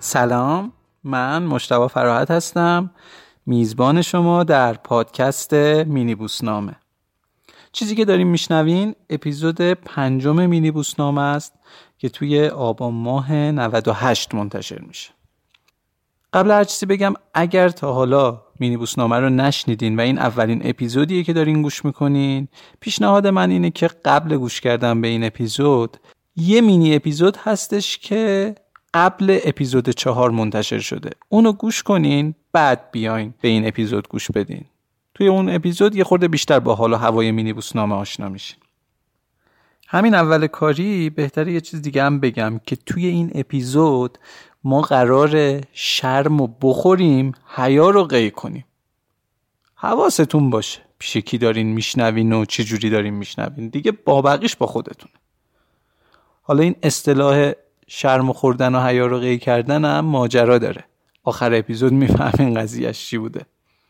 سلام، من مجتبی فراحت هستم، میزبان شما در پادکست مینیبوسنامه. چیزی که داریم میشنوین اپیزود 5 مینیبوسنامه است که توی آبان ماه 98 منتشر میشه. قبل هر چیزی بگم اگر تا حالا مینیبوسنامه رو نشنیدین و این اولین اپیزودیه که دارین گوش میکنین، پیشنهاد من اینه که قبل گوش کردن به این اپیزود یه مینی اپیزود هستش که قبل اپیزود 4 منتشر شده، اونو گوش کنین بعد بیاین به این اپیزود گوش بدین. توی اون اپیزود یه خورده بیشتر با حال و هوای مینیبوسنامه آشنا میشین. همین اول کاری بهتره یه چیز دیگه هم بگم که توی این اپیزود ما قراره شرمو بخوریم، حیا رو قی کنیم. حواستون باشه پیش کی دارین میشنوین و چه جوری دارین میشنوین، دیگه بابقیش با خودتونه. حالا این اصطلاح شرم خوردن و حیا رو قی کردن هم ماجرا داره، آخر اپیزود میفهمین قضیهش چی بوده.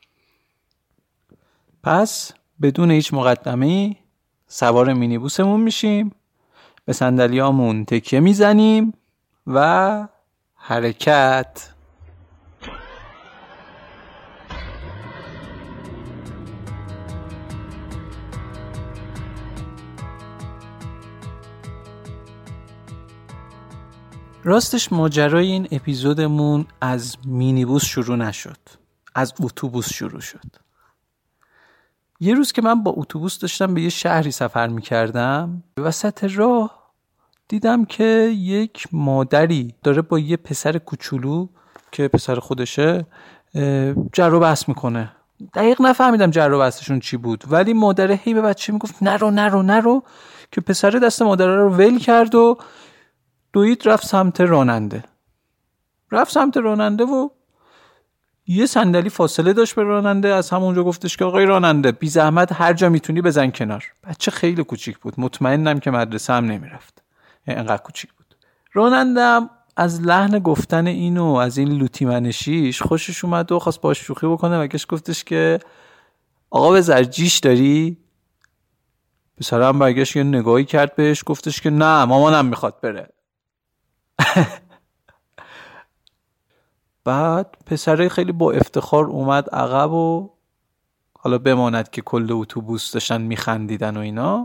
پس بدون هیچ مقدمه‌ای سوار مینیبوسمون میشیم، به صندلیامون تکیه میزنیم و حرکت. راستش ماجرای این اپیزودمون از مینیبوس شروع نشد، از اتوبوس شروع شد. یه روز که من با اتوبوس داشتم به یه شهری سفر میکردم، وسط راه دیدم که یک مادری داره با یه پسر کوچولو که پسر خودشه جر و بحث میکنه. دقیق نفهمیدم جر و بحثشون چی بود، ولی مادر هی به بچه میگفت نرو نرو نرو، که پسر دست مادر رو ول کرد و دوید رفت سمت راننده و یه صندلی فاصله داشت به راننده. از همونجا گفتش که آقای راننده بی زحمت هر جا میتونی بزن کنار. بچه خیلی کوچیک بود، مطمئنم که مدرسه هم نمیرفت، اینقدر کوچیک بود. راننده هم از لحن گفتن اینو از این لوتی منشیش خوشش اومد و خواست باش شوخی بکنه و گفتش که آقا به زرجیش داری؟ پسر هم برگشت یه نگاهی کرد بهش، گفتش که نه مامانم میخواد بره. بعد پسره خیلی با افتخار اومد عقب و حالا بماند که کل اتوبوس داشتن میخندیدن و اینا،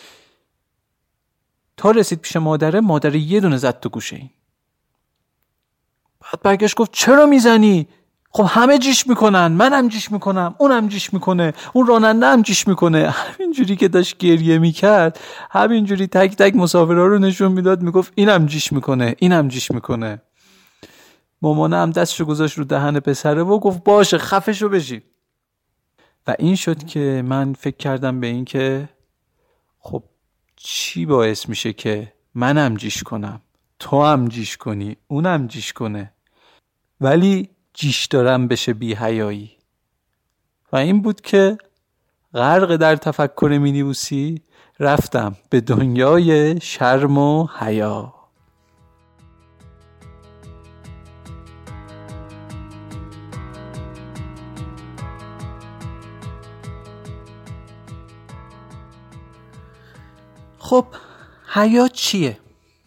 تا رسید پیش مادر یه دونه زد تو گوشه این. بعد برگشت گفت چرا میزنی؟ خب همه جیش میکنن، منم جیش میکنم، اونم جیش میکنه، اون راننده هم جیش میکنه. همینجوری که داشت گریه میکرد همینجوری تک تک مسافرها رو نشون میداد، میگفت اینم جیش میکنه، اینم جیش میکنه. مامانه هم دستشو گذاشت رو دهن پسره و گفت باشه خفشو بشین. و این شد که من فکر کردم به این که خب چی باعث میشه که منم جیش کنم، تو هم جیش کنی، اونم جیش کنه، ولی جیش دارم بشه بی حیایی. و این بود که غرق در تفکر مینیبوسی رفتم به دنیای شرم و حیا. خب حیا چیه؟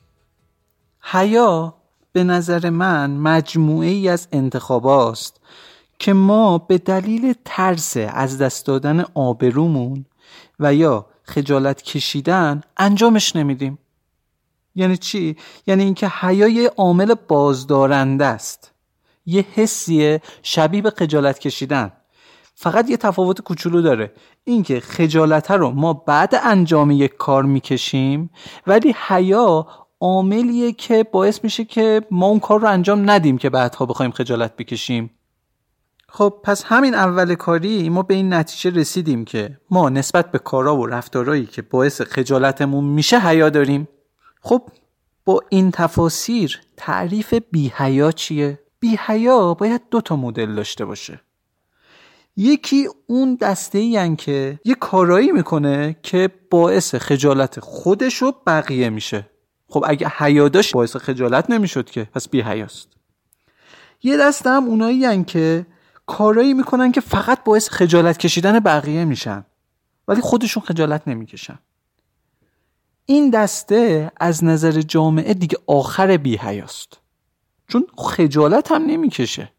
حیا به نظر من مجموعه ای از انتخاباست که ما به دلیل ترس از دست دادن آبرومون و یا خجالت کشیدن انجامش نمیدیم. یعنی چی؟ یعنی اینکه حیا یه عامل بازدارنده است، یه حسیه شبیه به خجالت کشیدن، فقط یه تفاوت کوچولو داره، اینکه خجالت رو ما بعد انجام یک کار میکشیم، ولی حیا عاملیه که باعث میشه که ما اون کار رو انجام ندیم که بعدها بخوایم خجالت بکشیم. خب پس همین اول کاری ما به این نتیجه رسیدیم که ما نسبت به کارا و رفتارهایی که باعث خجالتمون میشه حیا داریم. خب با این تفاسیر تعریف بی‌حیا چیه؟ بی‌حیا باید 2 مدل داشته باشه. یکی اون دسته‌ای ان که یه کارایی میکنه که باعث خجالت خودش و بقیه میشه. خب اگه حیا داشت باعث خجالت نمیشد که، پس بی حیاست. یه دسته هم اونایی ان که کارایی میکنن که فقط باعث خجالت کشیدن بقیه میشن ولی خودشون خجالت نمیکشن. این دسته از نظر جامعه دیگه آخر بی حیاست، چون خجالت هم نمیکشه.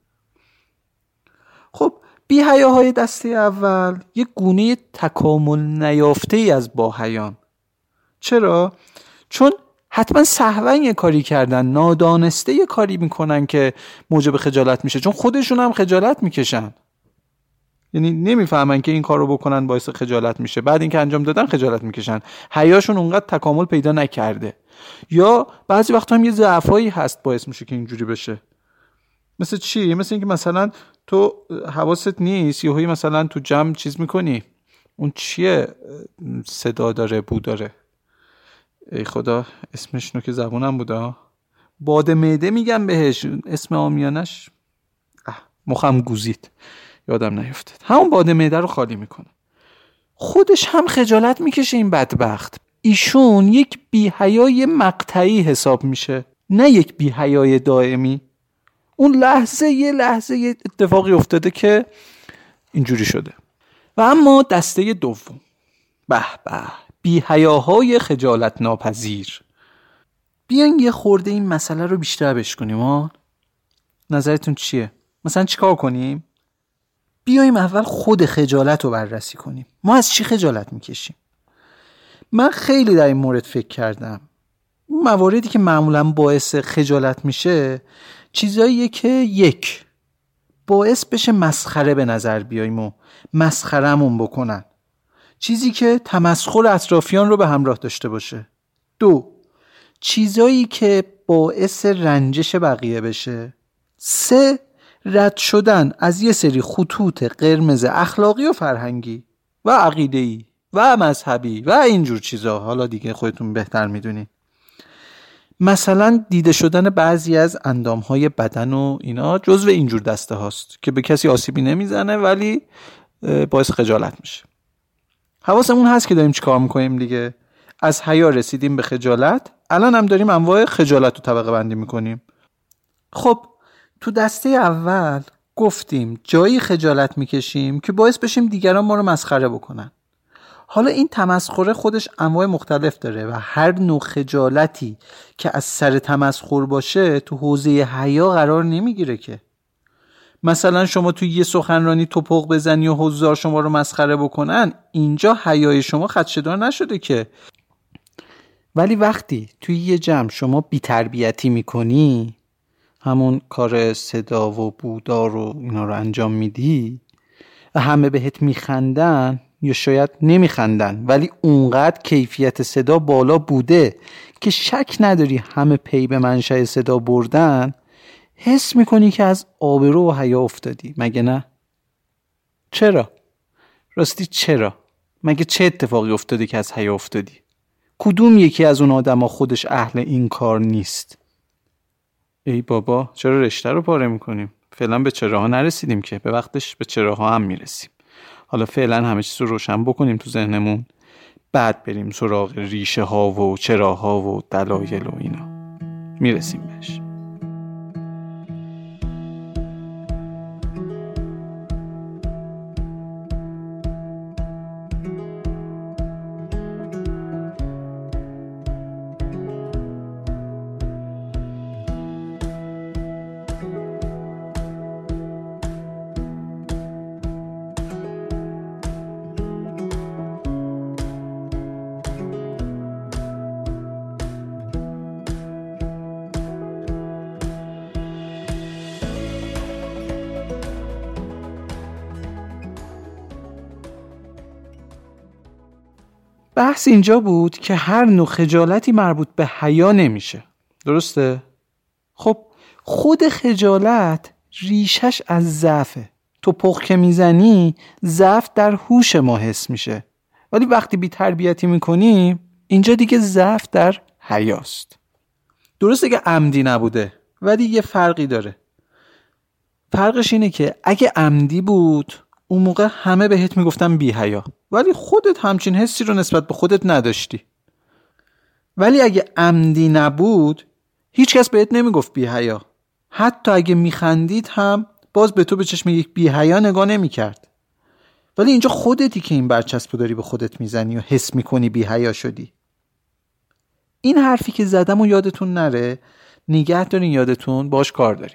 خب بی‌حیاهای دسته اول یک گونه تکامل نیافته ای از باحیان. چرا؟ چون حتما سهوا یه کاری کردن، نادانسته یه کاری میکنن که موجب خجالت میشه، چون خودشون هم خجالت میکشن. یعنی نمیفهمن که این کارو بکنن باعث خجالت میشه، بعد اینکه انجام دادن خجالت میکشن. حیاشون اونقدر تکامل پیدا نکرده. یا بعضی وقتا هم یه ضعفایی هست باعث میشه که اینجوری بشه. مثل چی؟ مثل اینکه مثلا تو حواست نیست، یهویی مثلا تو جمع چیز میکنی، اون چیه صدا داره، بو داره، ای خدا اسمش نو که زبونم بوده، باد معده میگم بهش، اسم عامیانش مخم گوزید یادم نیفتاد. همون باد معده رو خالی میکنه. خودش هم خجالت میکشه این بدبخت. ایشون یک بی‌حیای مقطعی حساب میشه، نه یک بی‌حیای دائمی. اون یه لحظه اتفاقی افتاده که اینجوری شده. و اما دسته دوم، به بی‌حیاهای خجالت ناپذیر. بیاین یه خورده این مسئله رو بیشتر بشکنیم. نظرتون چیه؟ مثلا چیکار کنیم؟ بیایم اول خود خجالت رو بررسی کنیم. ما از چی خجالت میکشیم؟ من خیلی در این مورد فکر کردم. اون مواردی که معمولا باعث خجالت میشه چیزاییه که یک، باعث بشه مسخره به نظر بیاییم و مسخرمون بکنن، چیزی که تمسخر اطرافیان رو به همراه داشته باشه. دو، چیزایی که باعث رنجش بقیه بشه. سه، رد شدن از یه سری خطوط قرمز اخلاقی و فرهنگی و عقیده‌ای و مذهبی و اینجور چیزا. حالا دیگه خودتون بهتر میدونی. مثلا دیده شدن بعضی از اندامهای بدن و اینا جزو اینجور دسته هاست که به کسی آسیبی نمیزنه ولی باعث خجالت میشه. حواسمون هست که داریم چی کار میکنیم دیگه. از حیا رسیدیم به خجالت، الان هم داریم انواع خجالت رو طبقه بندی میکنیم. خب تو دسته اول گفتیم جایی خجالت میکشیم که باعث بشیم دیگران ما رو مسخره بکنن. حالا این تمسخر خودش انواع مختلف داره و هر نوع خجالتی که از سر تمسخر باشه تو حوزه حیا قرار نمیگیره که. مثلا شما توی یه سخنرانی توپق بزنی و حضار شما رو مسخره بکنن، اینجا حیای شما خدشه‌دار نشده که. ولی وقتی توی یه جمع شما بی‌تربیتی میکنی، همون کار صدا و بودار و اینا رو انجام میدی و همه بهت میخندن یا شاید نمیخندن، ولی اونقدر کیفیت صدا بالا بوده که شک نداری همه پی به منشأ صدا بردن، حس میکنی که از آبرو و حیا افتادی. مگه نه؟ چرا؟ راستی چرا؟ مگه چه اتفاقی افتاده که از حیا افتادی؟ کدوم یکی از اون آدما خودش اهل این کار نیست؟ ای بابا چرا رشته رو پاره میکنیم؟ فعلا به چراها نرسیدیم که، به وقتش به چراها هم میرسیم. حالا فعلا همه چیز رو روشن بکنیم تو ذهنمون، بعد بریم سراغ ریشه ها و چراها و دلایل و اینا، میرسیم بهش. بحث اینجا بود که هر نوع خجالتی مربوط به حیا نمیشه. درسته؟ خب خود خجالت ریشش از ضعفه. تو پخ که میزنی ضعف در هوش ما حس میشه، ولی وقتی بی تربیتی میکنی اینجا دیگه ضعف در حیاست. درسته که عمدی نبوده، ولی یه فرقی داره. فرقش اینه که اگه عمدی بود اون موقع همه بهت میگفتن بی حیا، ولی خودت همچین حسی رو نسبت به خودت نداشتی. ولی اگه عمدی نبود هیچ کس بهت نمیگفت بی حیا، حتی اگه میخندید هم باز به تو به چشم یک بی حیا نگاه نمیکرد. ولی اینجا خودتی که این برچسبو داری به خودت میزنی و حس میکنی بی حیا شدی. این حرفی که زدم و یادتون نره، نگه دارین، یادتون باش کار داریم.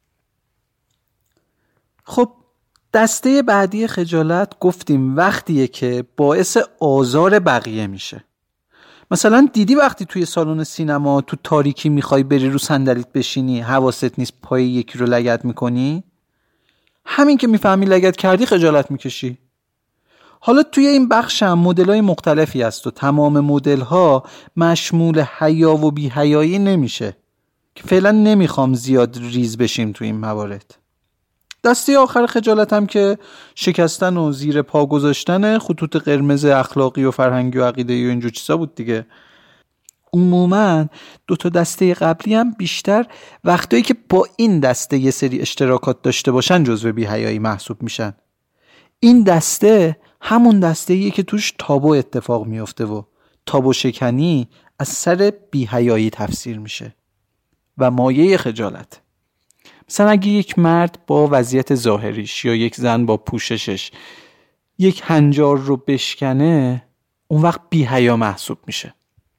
خب دسته بعدی خجالت گفتیم وقتیه که باعث آزار بقیه میشه. مثلا دیدی وقتی توی سالن سینما تو تاریکی میخوای بری رو صندلیت بشینی، حواست نیست پای یکی رو لگد میکنی؟ همین که میفهمی لگد کردی خجالت میکشی. حالا توی این بخش هم مدل‌های مختلفی هست و تمام مدل‌ها مشمول حیا و بی‌حیایی نمیشه که فعلا نمیخوام زیاد ریز بشیم توی این موارد. دسته آخر خجالت هم که شکستن و زیر پا گذاشتن خطوط قرمز اخلاقی و فرهنگی و عقیده‌ای و اینجور چیزا بود دیگه. عموما 2 تا دسته قبلی هم بیشتر وقتایی که با این دسته یه سری اشتراکات داشته باشن جزو بی‌حیایی محسوب میشن. این دسته همون دسته‌ایه که توش تابو اتفاق میفته و تابو شکنی از سر بی‌حیایی تفسیر میشه و مایه خجالت. مثلا اگه یک مرد با وضعیت ظاهریش یا یک زن با پوششش یک هنجار رو بشکنه، اون وقت بی‌حیا محسوب میشه.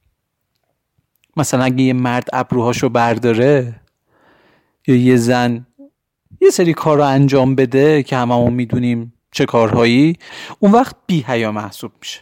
مثلا اگه یه مرد ابروهاشو برداره یا یه زن یه سری کار رو انجام بده که هممون میدونیم چه کارهایی، اون وقت بی‌حیا محسوب میشه.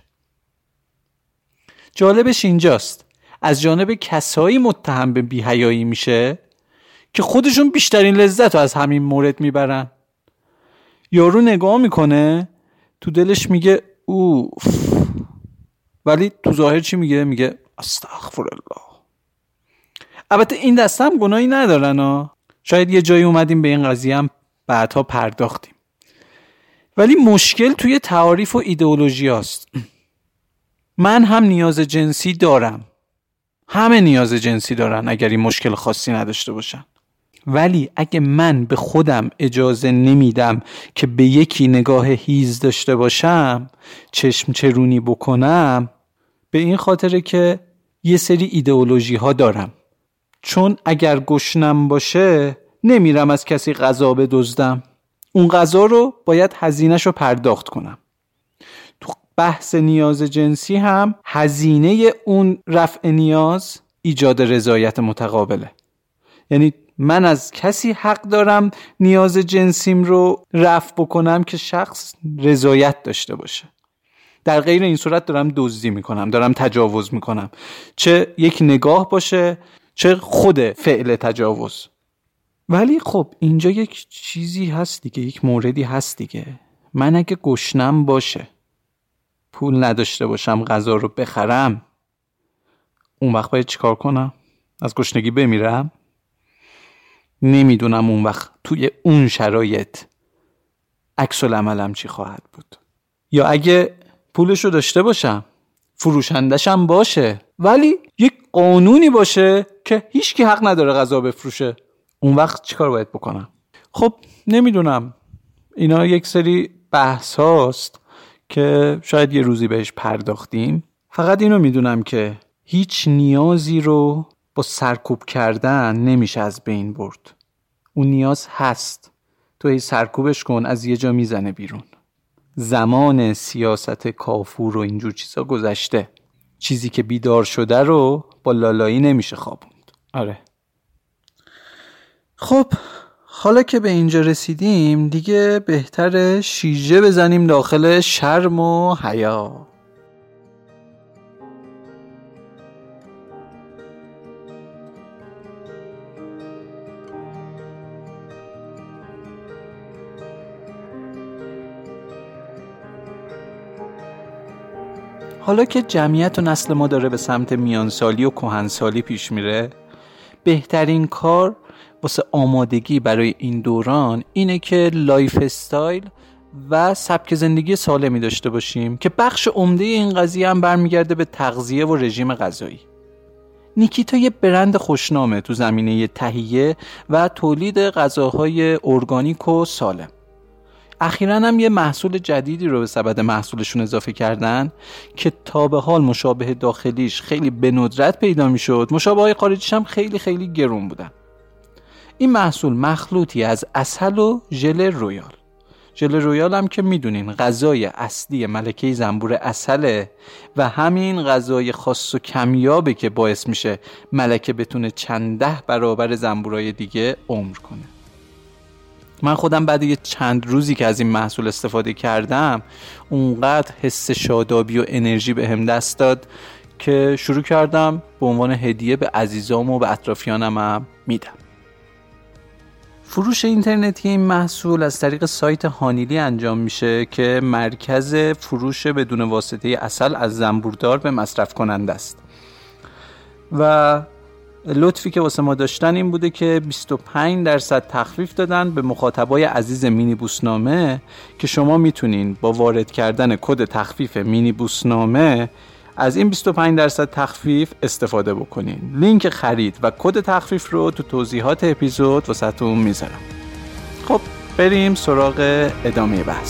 جالبش اینجاست از جانب کسایی متهم به بی‌حیایی میشه که خودشون بیشترین لذت رو از همین مورد میبرن. یارو نگاه میکنه تو دلش میگه اوف، ولی تو ظاهر چی میگه؟ میگه استغفرالله. البته این دسته هم گناهی ندارن ها. شاید یه جایی اومدیم به این قضیه هم بعدها پرداختیم. ولی مشکل توی تعاریف و ایدئولوژی هست. من هم نیاز جنسی دارم، همه نیاز جنسی دارن اگر این مشکل خاصی نداشته باشن. ولی اگه من به خودم اجازه نمیدم که به یکی نگاه هیز داشته باشم، چشم چرونی بکنم، به این خاطره که یه سری ایدئولوژی ها دارم. چون اگر گشنم باشه نمیرم از کسی غذا بدزدم، اون غذا رو باید هزینه‌شو پرداخت کنم. تو بحث نیاز جنسی هم هزینه اون رفع نیاز ایجاد رضایت متقابله. یعنی من از کسی حق دارم نیاز جنسیم رو رفع بکنم که شخص رضایت داشته باشه. در غیر این صورت دارم دزدی میکنم، دارم تجاوز میکنم، چه یک نگاه باشه چه خود فعل تجاوز. ولی خب اینجا یک چیزی هست دیگه، یک موردی هست دیگه. من اگه گشنم باشه، پول نداشته باشم غذا رو بخرم، اون وقت باید چیکار کنم؟ از گشنگی بمیرم؟ نمیدونم اون وقت توی اون شرایط عکس العملم چی خواهد بود. یا اگه پولشو داشته باشم، فروشندشم باشه، ولی یک قانونی باشه که هیچکی حق نداره غذا بفروشه، اون وقت چیکار باید بکنم؟ خب نمیدونم. اینا یک سری بحث هاست که شاید یه روزی بهش پرداختیم. فقط اینو میدونم که هیچ نیازی رو با سرکوب کردن نمیشه از بین برد. اون نیاز هست، تو هی سرکوبش کن، از یه جا میزنه بیرون. زمان سیاست کافور و اینجور چیزا گذشته. چیزی که بیدار شده رو با لالایی نمیشه خوابوند. آره. خب حالا که به اینجا رسیدیم دیگه بهتره شیشه بزنیم داخل شرم و حیا. حالا که جمعیت و نسل ما داره به سمت میانسالی و کهنسالی پیش میره، بهترین کار واسه آمادگی برای این دوران اینه که لایف استایل و سبک زندگی سالمی داشته باشیم که بخش عمده این قضیه هم برمیگرده به تغذیه و رژیم غذایی. نیکیتا یه برند خوشنامه تو زمینه تهیه و تولید غذاهای ارگانیک و سالم. اخیراً هم یه محصول جدیدی رو به سبد محصولشون اضافه کردن که تا به حال مشابه داخلیش خیلی به ندرت پیدا میشد، مشابه‌های خارجیش هم خیلی خیلی گرون بودن. این محصول مخلوطی از عسل و ژل رویال. ژل رویال هم که میدونین غذای اصلی ملکه زنبور عسله و همین غذای خاص و کمیابه که باعث میشه ملکه بتونه چند 10 برابر زنبورای دیگه عمر کنه. من خودم بعد یه چند روزی که از این محصول استفاده کردم اونقدر حس شادابی و انرژی بهم دست داد که شروع کردم به عنوان هدیه به عزیزام و به اطرافیانم هم میدم. فروش اینترنتی این محصول از طریق سایت هانیلی انجام میشه که مرکز فروش بدون واسطه عسل از زنبوردار به مصرف کننده است و لطفی که واسه ما داشتن این بوده که 25% تخفیف دادن به مخاطبای عزیز مینی بوسنامه که شما میتونین با وارد کردن کد تخفیف مینی بوسنامه از این 25% تخفیف استفاده بکنین. لینک خرید و کد تخفیف رو تو توضیحات اپیزود واسهتون میذارم. خب بریم سراغ ادامه بحث.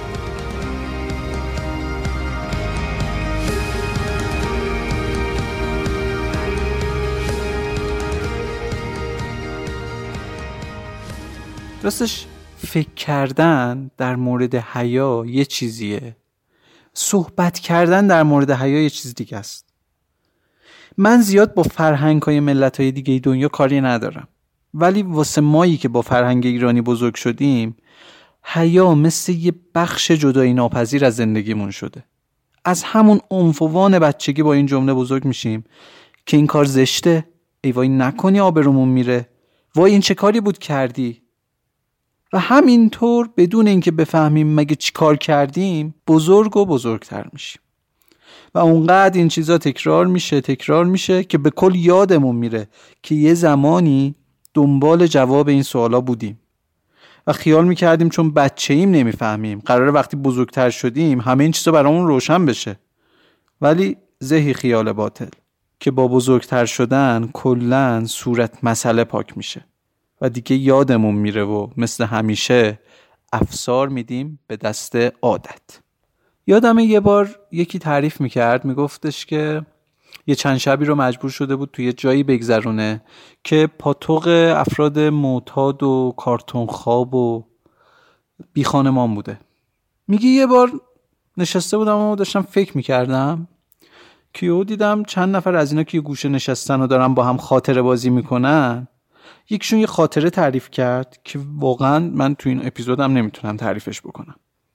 راستش فکر کردن در مورد حیا یه چیزیه، صحبت کردن در مورد حیا یه چیز دیگه است. من زیاد با فرهنگ‌های ملت‌های دیگه دنیا کاری ندارم، ولی واسه مایی که با فرهنگ ایرانی بزرگ شدیم حیا مثل یه بخش جدایی ناپذیر از زندگیمون شده. از همون عنفوان بچگی با این جمله بزرگ میشیم که این کار زشته، ای وای نکنی آبرومون میره، وای این چه کاری بود کردی. و همینطور بدون اینکه بفهمیم مگه چی کار کردیم بزرگ و بزرگتر میشیم و اونقدر این چیزا تکرار میشه که به کل یادمون میره که یه زمانی دنبال جواب این سوالا بودیم و خیال میکردیم چون بچه‌ایم نمیفهمیم، قراره وقتی بزرگتر شدیم همه این چیزا برامون روشن بشه. ولی زهی خیال باطل که با بزرگتر شدن کلن صورت مسئله پاک میشه و دیگه یادمون میره و مثل همیشه افسار میدیم به دست عادت. یادمه یه بار یکی تعریف میکرد، میگفتش که یه چند شبی رو مجبور شده بود توی جایی بگذرونه که پاتوق افراد معتاد و کارتون خواب و بی خانمان بوده. میگه یه بار نشسته بودم و داشتم فکر میکردم که یهو دیدم چند نفر از اینا که یه گوشه نشستن و دارن با هم خاطره بازی میکنن. یکیشون یه خاطره تعریف کرد که واقعا من تو این اپیزودم نمیتونم تعریفش بکنم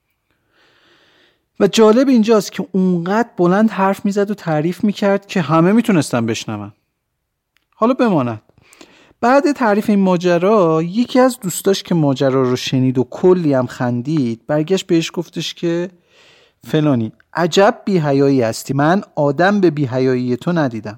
و جالب اینجاست که اونقدر بلند حرف میزد و تعریف میکرد که همه میتونستن بشنون. حالا بماند بعد تعریف این ماجرا یکی از دوستاش که ماجرا رو شنید و کلی هم خندید برگشت بهش گفتش که فلانی عجب بی‌حیایی هستی، من آدم به بی‌حیایی تو ندیدم.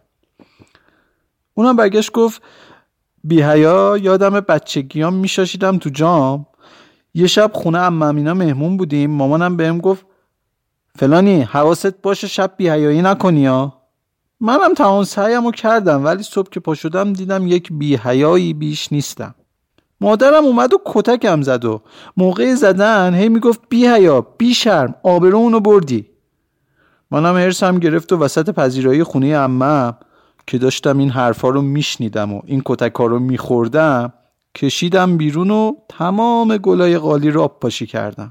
اونم برگشت گفت بی‌حیا یادم بچگیام میشاشیدم تو جام، یه شب خونه عمم اینا مهمون بودیم، مامانم بهم گفت فلانی حواست باشه شب بی‌حیایی نکنی ها. منم تمام سعیمو کردم ولی صبح که پا شدم دیدم یک بی‌حیایی بیش نیستم. مادرم اومد و کتکم زد و موقع زدن هی میگفت بی‌حیا بی شرم آبرومونو بردی. منم هرسم گرفت و وسط پذیرایی خونه عمم که داشتم این حرفا رو میشنیدم و این کتکا رو میخوردم کشیدم بیرون و تمام گلای قالی رو آب پاشی کردم.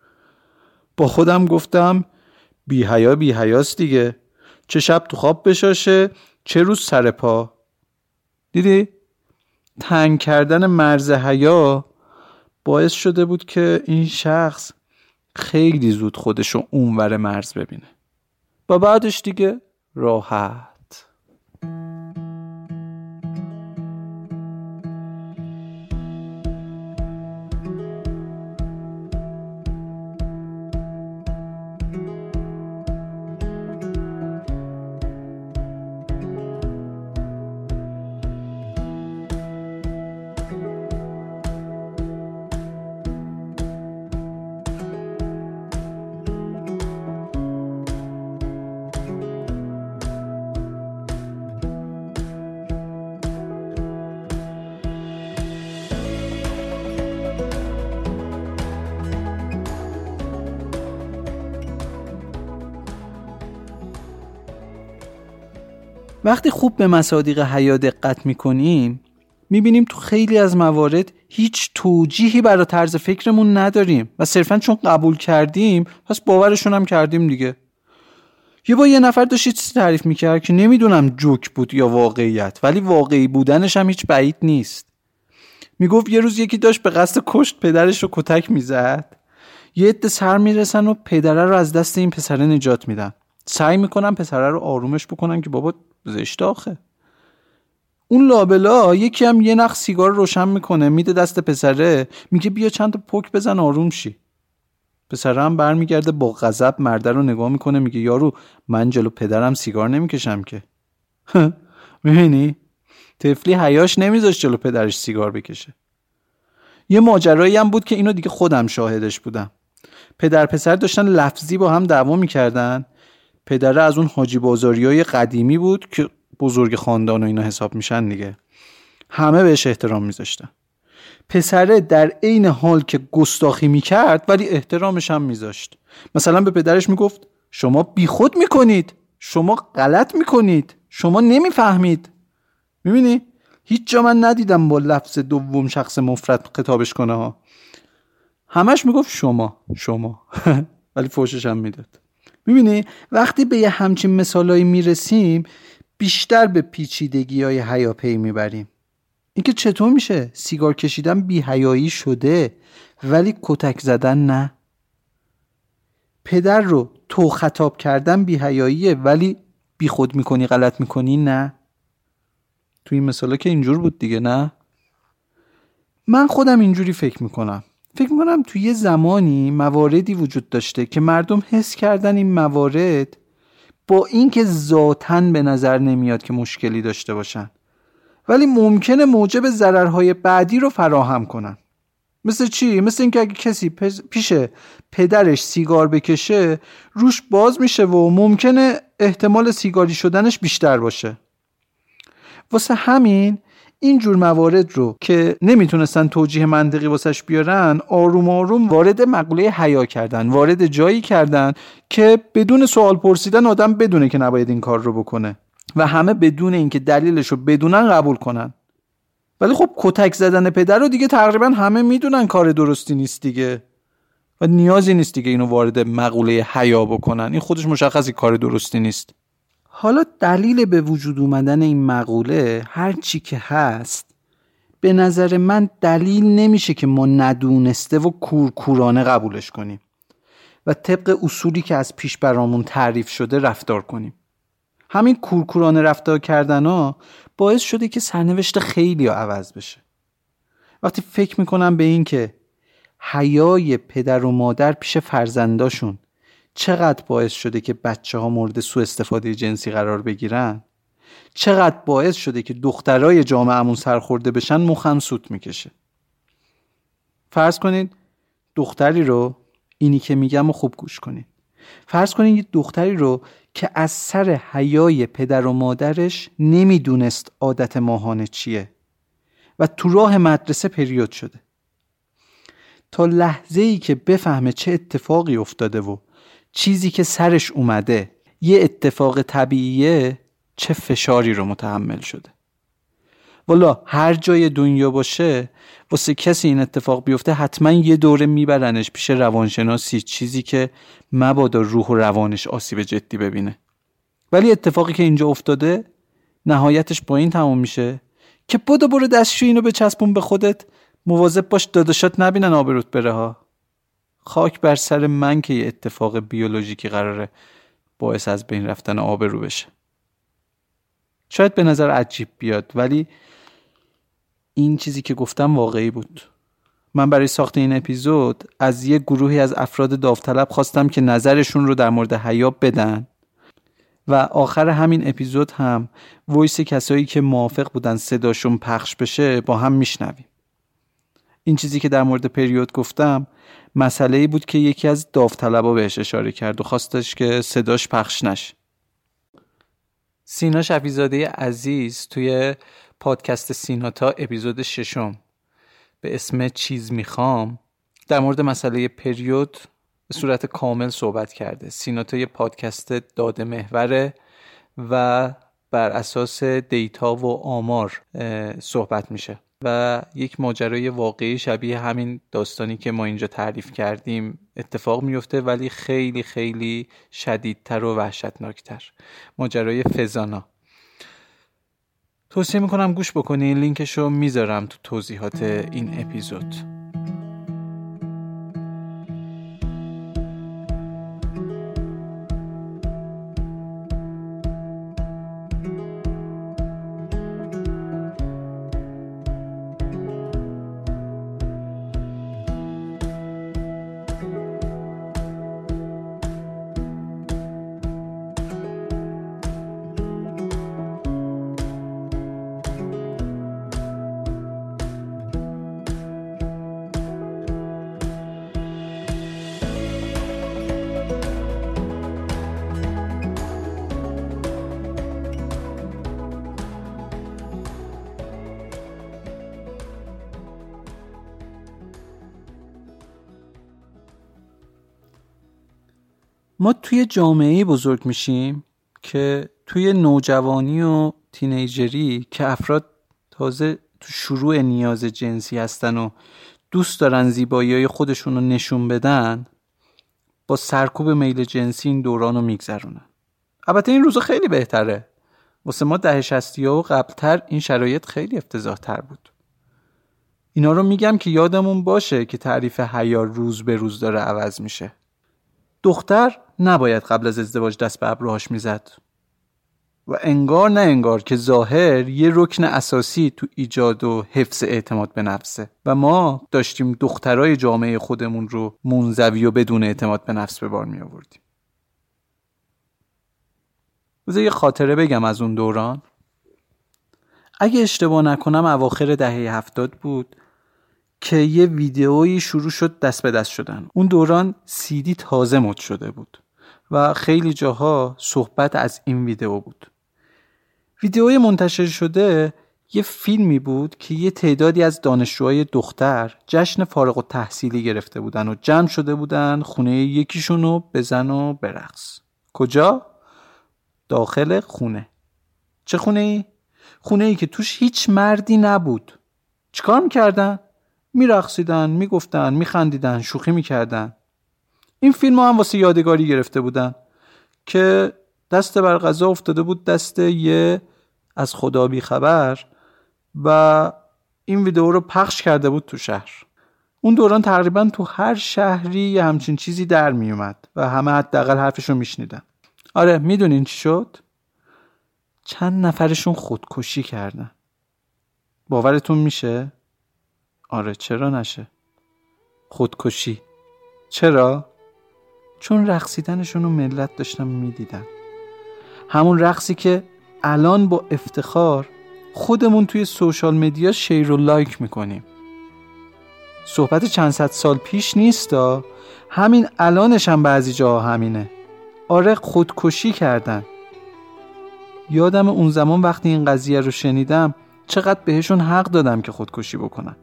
با خودم گفتم بی‌حیاست دیگه، چه شب تو خواب بشاشه چه روز سر پا. دیدی؟ تنگ کردن مرز حیا باعث شده بود که این شخص خیلی زود خودشو اونور مرز ببینه و بعدش دیگه راحت. وقتی خوب به مصادیق حیا دقت میکنیم میبینیم تو خیلی از موارد هیچ توجیهی برای طرز فکرمون نداریم و صرفاً چون قبول کردیم پس باورشون هم کردیم دیگه. یه نفر داشت چیزی تعریف میکرد که نمیدونم جوک بود یا واقعیت، ولی واقعی بودنش هم هیچ بعید نیست. میگفت یه روز یکی داشت به قصد کشت پدرش رو کتک میزد، یه عده سر میرسن و پدره رو از دست این پسره نجات میدن، سعی میکنن پسره رو آرومش بکنن که بابا زشت آخه. اون لابلا یکی هم یه نخ سیگار روشن میکنه میده دست پسره، میگه بیا چند تا پک بزن آروم شی. پسره هم برمیگرده با غضب مرده رو نگاه میکنه، میگه یارو من جلو پدرم سیگار نمیکشم که. میبینی؟ طفلی حیاش نمیذاشت جلو پدرش سیگار بکشه. یه ماجرایی هم بود که اینو دیگه خودم شاهدش بودم. پدر پسر داشتن لفظی با هم دعوا میکردن. پدره از اون حاجی بازاریای قدیمی بود که بزرگ خاندان و اینا حساب میشن دیگه، همه بهش احترام میذاشتن. پسره در عین حال که گستاخی میکرد ولی احترامش هم میذاشت. مثلا به پدرش میگفت شما بیخود میکنید، شما غلط میکنید، شما نمیفهمید. میبینی؟ هیچ جا من ندیدم با لفظ دوم شخص مفرد خطابش کنه ها. همش میگفت شما ولی فوشش هم میداد. میبینی؟ وقتی به یه همچین مثالایی میرسیم بیشتر به پیچیدگی‌های حیا پی میبریم. اینکه چطور میشه سیگار کشیدن بی‌حیایی شده ولی کتک زدن نه؟ پدر رو تو خطاب کردن بی‌حیاییه ولی بی خود میکنی غلط میکنی نه؟ تو این مثالا که اینجور بود دیگه نه؟ من خودم اینجوری فکر میکنم توی یه زمانی مواردی وجود داشته که مردم حس کردن این موارد با اینکه ذاتاً به نظر نمیاد که مشکلی داشته باشن ولی ممکنه موجب ضررهای بعدی رو فراهم کنن. مثل چی؟ مثل اینکه اگه کسی پیش پدرش سیگار بکشه روش باز میشه و ممکنه احتمال سیگاری شدنش بیشتر باشه. واسه همین اینجور موارد رو که نمیتونستن توجیه منطقی واسش بیارن آروم آروم وارد مقوله حیا کردن، وارد جایی کردن که بدون سوال پرسیدن آدم بدونه که نباید این کار رو بکنه و همه بدون اینکه دلیلش رو بدونن قبول کنن. ولی خب کتک زدن پدر رو دیگه تقریبا همه میدونن کار درستی نیست دیگه و نیازی نیست دیگه اینو وارد مقوله حیا بکنن، این خودش مشخصی کار درستی نیست. حالا دلیل به وجود اومدن این مقوله هر چی که هست به نظر من دلیل نمیشه که ما ندونسته و کورکورانه قبولش کنیم و طبق اصولی که از پیش برامون تعریف شده رفتار کنیم. همین کورکورانه رفتار کردن ها باعث شده که سرنوشت خیلی ها عوض بشه. وقتی فکر میکنم به این که حیای پدر و مادر پیش فرزنداشون چقدر باعث شده که بچه ها مورد سوء استفاده جنسی قرار بگیرن، چقدر باعث شده که دخترای جامعه‌مون سرخورده بشن، مخم سوت میکشه. فرض کنید دختری رو، اینی که میگم رو خوب گوش کنید، فرض کنید یه دختری رو که از سر حیای پدر و مادرش نمیدونست عادت ماهانه چیه و تو راه مدرسه پریود شده. تا لحظه‌ای که بفهمه چه اتفاقی افتاده و چیزی که سرش اومده یه اتفاق طبیعیه، چه فشاری رو متحمل شده. والا هر جای دنیا باشه واسه کسی این اتفاق بیفته حتما یه دوره میبرنش پیش روانشناسی، چیزی که مبادا روح و روانش آسیب جدی ببینه. ولی اتفاقی که اینجا افتاده نهایتش با این تموم میشه که برو دستشوی اینو بچسبون به خودت، مواظب باش داداشات نبینن آبروت بره ها. خاک بر سر من که یه اتفاق بیولوژیکی قراره باعث از بین رفتن آبرو بشه. شاید به نظر عجیب بیاد ولی این چیزی که گفتم واقعی بود. من برای ساخت این اپیزود از یک گروهی از افراد داوطلب خواستم که نظرشون رو در مورد حیا بدن و آخر همین اپیزود هم وایس کسایی که موافق بودن صداشون پخش بشه با هم میشنویم. این چیزی که در مورد پریود گفتم مسئله‌ای بود که یکی از داوطلبا بهش اشاره کرد و خواستش که صداش پخش نشه. سینا شفیزاده عزیز توی پادکست سیناتا اپیزود 6 به اسم چیز میخوام در مورد مسئله پریود به صورت کامل صحبت کرده. سیناتا یه پادکست داده محوره و بر اساس دیتا و آمار صحبت میشه و یک ماجرای واقعی شبیه همین داستانی که ما اینجا تعریف کردیم اتفاق میفته، ولی خیلی خیلی شدیدتر و وحشتناکتر. ماجرای فزانا. توصیه میکنم گوش بکنین، لینکشو میذارم تو توضیحات این اپیزود. ما توی جامعه بزرگ میشیم که توی نوجوانی و تینیجری که افراد تازه تو شروع نیاز جنسی هستن و دوست دارن زیبایی‌های خودشون رو نشون بدن، با سرکوب میل جنسی این دوران رو میگذرونن. البته این روزا خیلی بهتره. واسه ما دهه 60 و قبلتر این شرایط خیلی افتضاح تر بود. اینا رو میگم که یادمون باشه که تعریف حیا روز به روز داره عوض میشه. دختر نباید قبل از ازدواج دست به ابروهاش میزد و انگار نه انگار که ظاهر یه رکن اساسی تو ایجاد و حفظ اعتماد به نفسه و ما داشتیم دخترای جامعه خودمون رو منزوی و بدون اعتماد به نفس به بار می آوردیم. بذار یه خاطره بگم از اون دوران. اگه اشتباه نکنم اواخر دهه 70 بود که یه ویدئویی شروع شد دست به دست شدن. اون دوران CD تازه مد شده بود و خیلی جاها صحبت از این ویدئو بود. ویدئوی منتشر شده یه فیلمی بود که یه تعدادی از دانشجوهای دختر جشن فارغ التحصیلی گرفته بودن و جمع شده بودن خونه یکیشونو بزن و برقص. کجا؟ داخل خونه. چه خونه ای؟ خونه ای که توش هیچ مردی نبود. چیکار میکردن؟ میرقصیدن، میگفتن، میخندیدن، شوخی میکردن. این فیلم هم واسه یادگاری گرفته بودن که دست بر قضا افتاده بود دست یه از خدا بی خبر و این ویدیو رو پخش کرده بود تو شهر. اون دوران تقریبا تو هر شهری یه همچین چیزی در می اومد و همه حداقل حرفشو میشنیدن. آره، میدونین چی شد؟ چند نفرشون خودکشی کردن. باورتون میشه؟ آره، چرا نشه؟ خودکشی. چرا؟ چون رقصیدنشون رو ملت داشتن میدیدن. همون رقصی که الان با افتخار خودمون توی سوشال مدیا شیر و لایک میکنیم. صحبت چند صد سال پیش نیستا، همین الانش هم بعضی جاها همینه. آره، خودکشی کردن. یادم اون زمان وقتی این قضیه رو شنیدم چقدر بهشون حق دادم که خودکشی بکنن،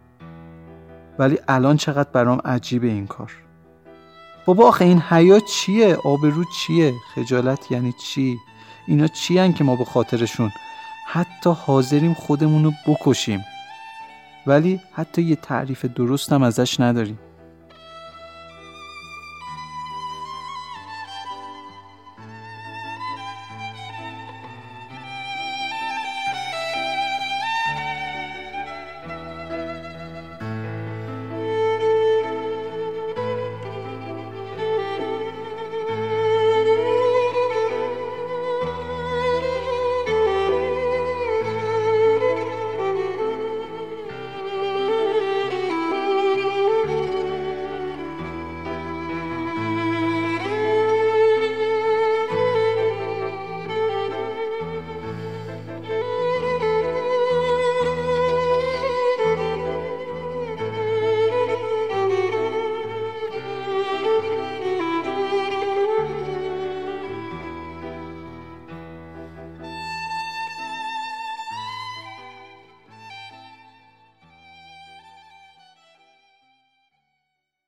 ولی الان چقدر برام عجیبه این کار. بابا آخه این حیا چیه؟ آبرو چیه؟ خجالت یعنی چی؟ اینا چی هن که ما به خاطرشون حتی حاضریم خودمونو بکشیم ولی حتی یه تعریف درست هم ازش نداریم؟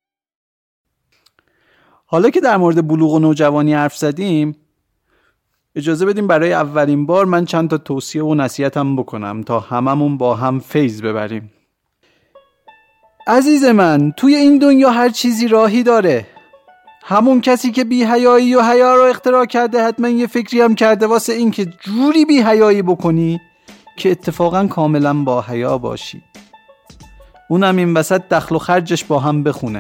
حالا که در مورد بلوغ و نوجوانی حرف زدیم، اجازه بدیم برای اولین بار من چند تا توصیه و نصیحتم بکنم تا هممون با هم فیض ببریم. عزیز من، توی این دنیا هر چیزی راهی داره. همون کسی که بی حیایی و حیا رو اختراع کرده حتما یه فکری هم کرده واسه این که جوری بی حیایی بکنی که اتفاقا کاملا با حیا باشی. اونم این وسط دخل و خرجش با هم بخونه.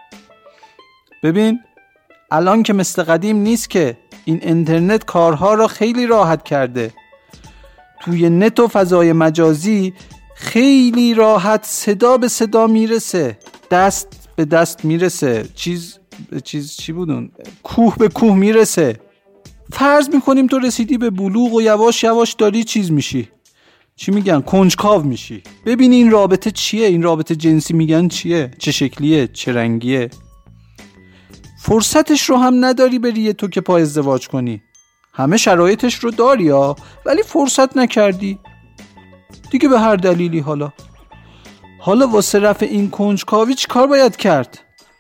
ببین الان که مثل قدیم نیست که این اینترنت کارها را خیلی راحت کرده. توی نت و فضای مجازی خیلی راحت صدا به صدا میرسه، دست به دست میرسه، چی بودون؟ کوه به کوه میرسه. فرض میکنیم تو رسیدی به بلوغ و یواش یواش داری چیز میشی، چی میگن؟ کنجکاو میشی. ببین این رابطه چیه؟ این رابطه جنسی میگن چیه؟ چه شکلیه؟ چه رنگیه؟ فرصتش رو هم نداری بری تو که پای ازدواج کنی. همه شرایطش رو داری ها، ولی فرصت نکردی دیگه به هر دلیلی. حالا واسه رفع این کنجکاوی چی کار باید کرد؟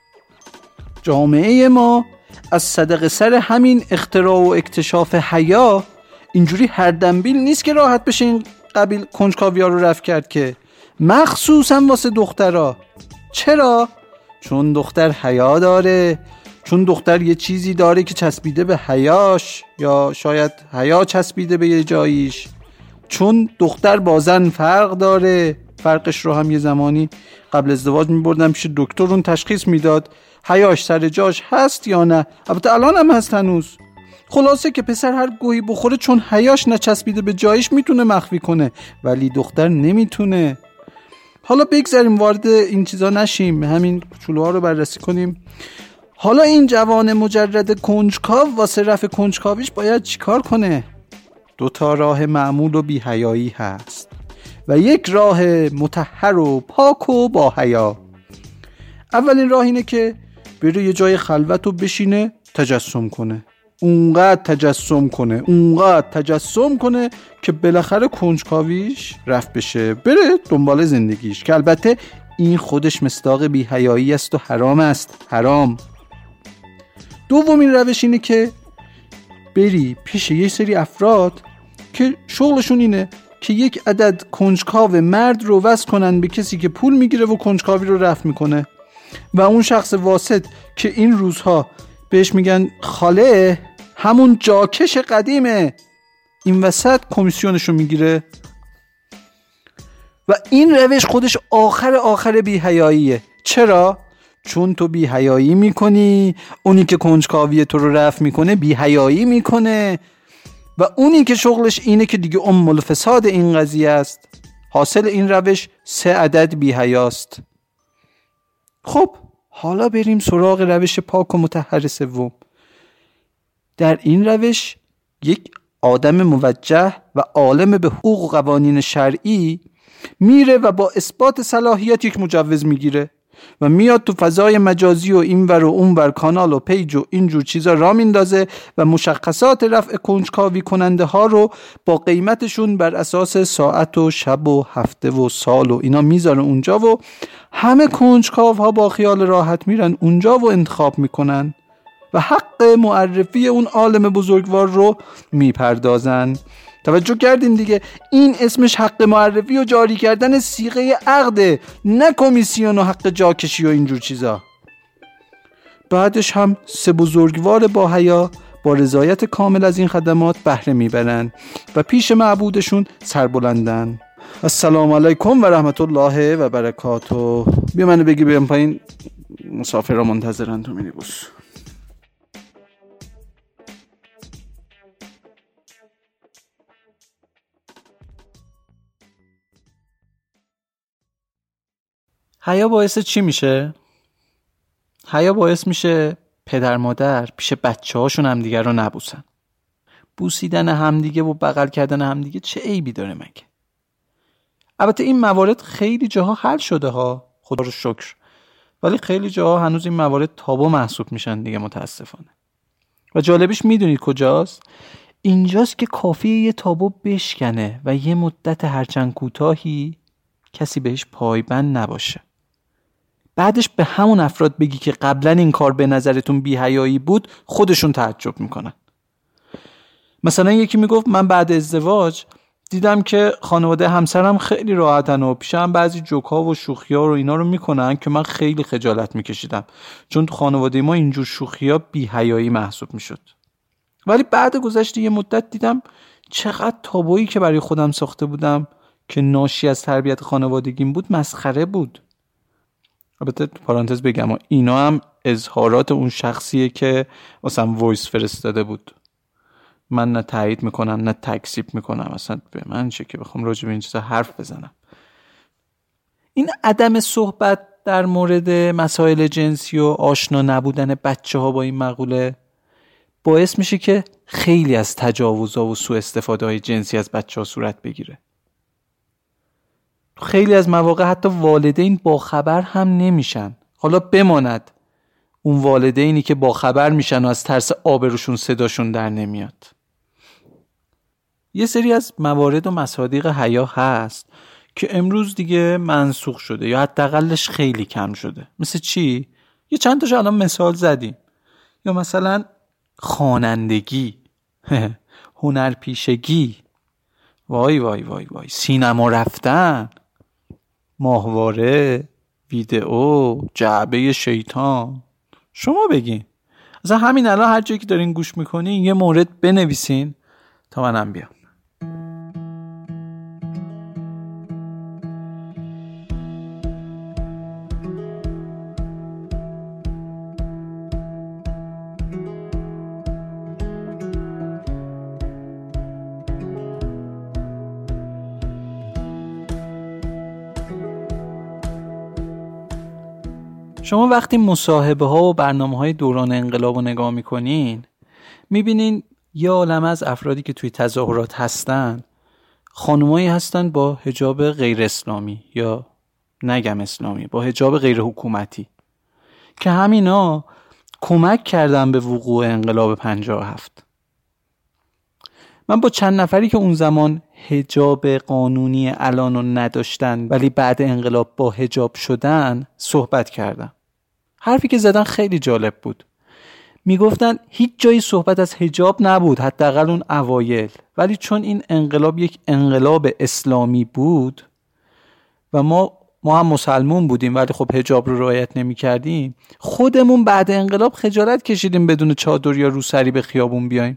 جامعه ما از صدق سر همین اختراع و اکتشاف حیا اینجوری هر دنبیل نیست که راحت بشه این قبیل کنجکاوی‌ها رو رفع کرد، که مخصوصا واسه دخترها. چرا؟ چون دختر حیا داره، چون دختر یه چیزی داره که چسبیده به حیاش، یا شاید حیا چسبیده به یه جاییش. چون دختر با زن فرق داره، فرقش رو هم یه زمانی قبل ازدواج می‌بردن پیش دکتر، اون تشخیص میداد حیاش سر جاش هست یا نه. البته الان هم هست هنوز. خلاصه که پسر هر گوهی بخوره چون حیاش نچسبیده به جایش میتونه مخفی کنه، ولی دختر نمیتونه. حالا بگذاریم وارد این چیزا نشیم، همین کوچولوها رو بررسی کنیم. حالا این جوان مجرد کنجکاو واسه رفع کنجکاویش باید چیکار کنه؟ 2 راه معمول و بی حیایی هست و 1 راه مطهر و پاک و با حیا. اولین راه اینه که بره یه جای خلوت و بشینه تجسم کنه. اونقدر تجسم کنه که بالاخره کنجکاویش رفع بشه، بره دنبال زندگیش، که البته این خودش مصداق بی حیایی است و حرام است، حرام. دومین روش اینه که بری پیش یه سری افراد که شغلشون اینه که 1 عدد کنجکاو مرد رو وصل کنن به کسی که پول میگیره و کنجکاوی رو رفع میکنه، و اون شخص واسط که این روزها بهش میگن خاله، همون جاکش قدیمه، این وسط کمیسیونشو میگیره. و این روش خودش آخر بی‌حیاییه. چرا؟ چون تو بی‌حیایی میکنی، اونی که کنجکاوی تو رو رفع میکنه بی‌حیایی میکنه، و اونی که شغلش اینه که دیگه ام الفساد این قضیه است. حاصل این روش 3 عدد بی‌حیاست. خب حالا بریم سراغ روش پاک و مطهر سوم. در این روش یک آدم موجه و عالم به حقوق و قوانین شرعی میره و با اثبات صلاحیت 1 مجوز میگیره و میاد تو فضای مجازی و اینور و اونور کانال و پیج و اینجور چیزا را میندازه و مشخصات رفع کنجکاوی کننده ها رو با قیمتشون بر اساس ساعت و شب و هفته و سال و اینا میذاره اونجا، و همه کنجکاو ها با خیال راحت میرن اونجا و انتخاب میکنن و حق معرفی اون عالم بزرگوار رو میپردازن. توجه کردین دیگه؟ این اسمش حق معرفی و جاری کردن صیغه عقده، نه کمیسیون و حق جاکشی و اینجور چیزا. بعدش هم 3 بزرگوار با حیا با رضایت کامل از این خدمات بهره میبرن و پیش معبودشون سربلندن. السلام علیکم و رحمت الله و برکاته. بیا منو بگی بیام پایین، مسافرها منتظرن تو مینیبوس. حیا باعث چی میشه؟ حیا باعث میشه پدر مادر پیش بچه هاشون همدیگه رو نبوسن. بوسیدن همدیگه و بغل کردن همدیگه چه عیبی داره مگه؟ البته این موارد خیلی جاها حل شده ها، خدا رو شکر، ولی خیلی جاها هنوز این موارد تابو محسوب میشن دیگه متاسفانه. و جالبیش میدونید کجاست؟ اینجاست که کافیه یه تابو بشکنه و یه مدت هرچند کوتاهی کسی بهش پایبند نباشه. بعدش به همون افراد بگی که قبلا این کار به نظرتون بی‌حیایی بود، خودشون تعجب میکنن. مثلا یکی میگفت من بعد ازدواج دیدم که خانواده همسرم خیلی راحتن و پیشم بعضی جوک‌ها و شوخی‌ها رو اینا رو میکنن که من خیلی خجالت میکشیدم، چون تو خانواده ما اینجور شوخی‌ها بی‌حیایی محسوب میشد. ولی بعد گذشت یه مدت دیدم چقدر تابویی که برای خودم ساخته بودم که ناشی از تربیت خانوادگیم بود مسخره بود. البته پارانتز بگم اینا هم اظهارات اون شخصیه که واسم وایس فرستاده بود. من نه تایید میکنم نه تکذیب میکنم، اصلا به من چه که بخوام راجع به این چیزا حرف بزنم. این عدم صحبت در مورد مسائل جنسی و آشنا نبودن بچه‌ها با این مقوله باعث میشه که خیلی از تجاوزها و سوء استفاده های جنسی از بچه‌ها صورت بگیره. خیلی از مواقع حتی والدین با خبر هم نمیشن. حالا بماند اون والدینی که با خبر میشن و از ترس آبروشون صداشون در نمیاد. یه سری از موارد و مصادیق حیا هست که امروز دیگه منسوخ شده یا حداقلش خیلی کم شده. مثل چی؟ یه چند تاشو الان مثال زدیم. یا مثلا خوانندگی، هنرپیشگی، وای وای وای وای، سینما رفتن، ماهواره، ویدئو، جعبه شیطان. شما بگین. اصلا همین الان هر جایی که دارین گوش میکنین یه مورد بنویسین تا منم بیام. شما وقتی مصاحبه ها و برنامه های دوران انقلاب رو نگاه میکنین میبینین یه عالمه از افرادی که توی تظاهرات هستن خانمایی هستن با حجاب غیر اسلامی یا نگم اسلامی، با حجاب غیر حکومتی که همینا کمک کردن به وقوع انقلاب 57. من با چند نفری که اون زمان حجاب قانونی الانو نداشتن ولی بعد انقلاب با حجاب شدن صحبت کردم. حرفی که زدن خیلی جالب بود. میگفتن هیچ جایی صحبت از حجاب نبود، حداقل اون اوایل، ولی چون این انقلاب یک انقلاب اسلامی بود و ما هم مسلمون بودیم ولی خب حجاب رو رعایت نمی کردیم، خودمون بعد انقلاب خجالت کشیدیم بدون چادر یا روسری به خیابون بیایم.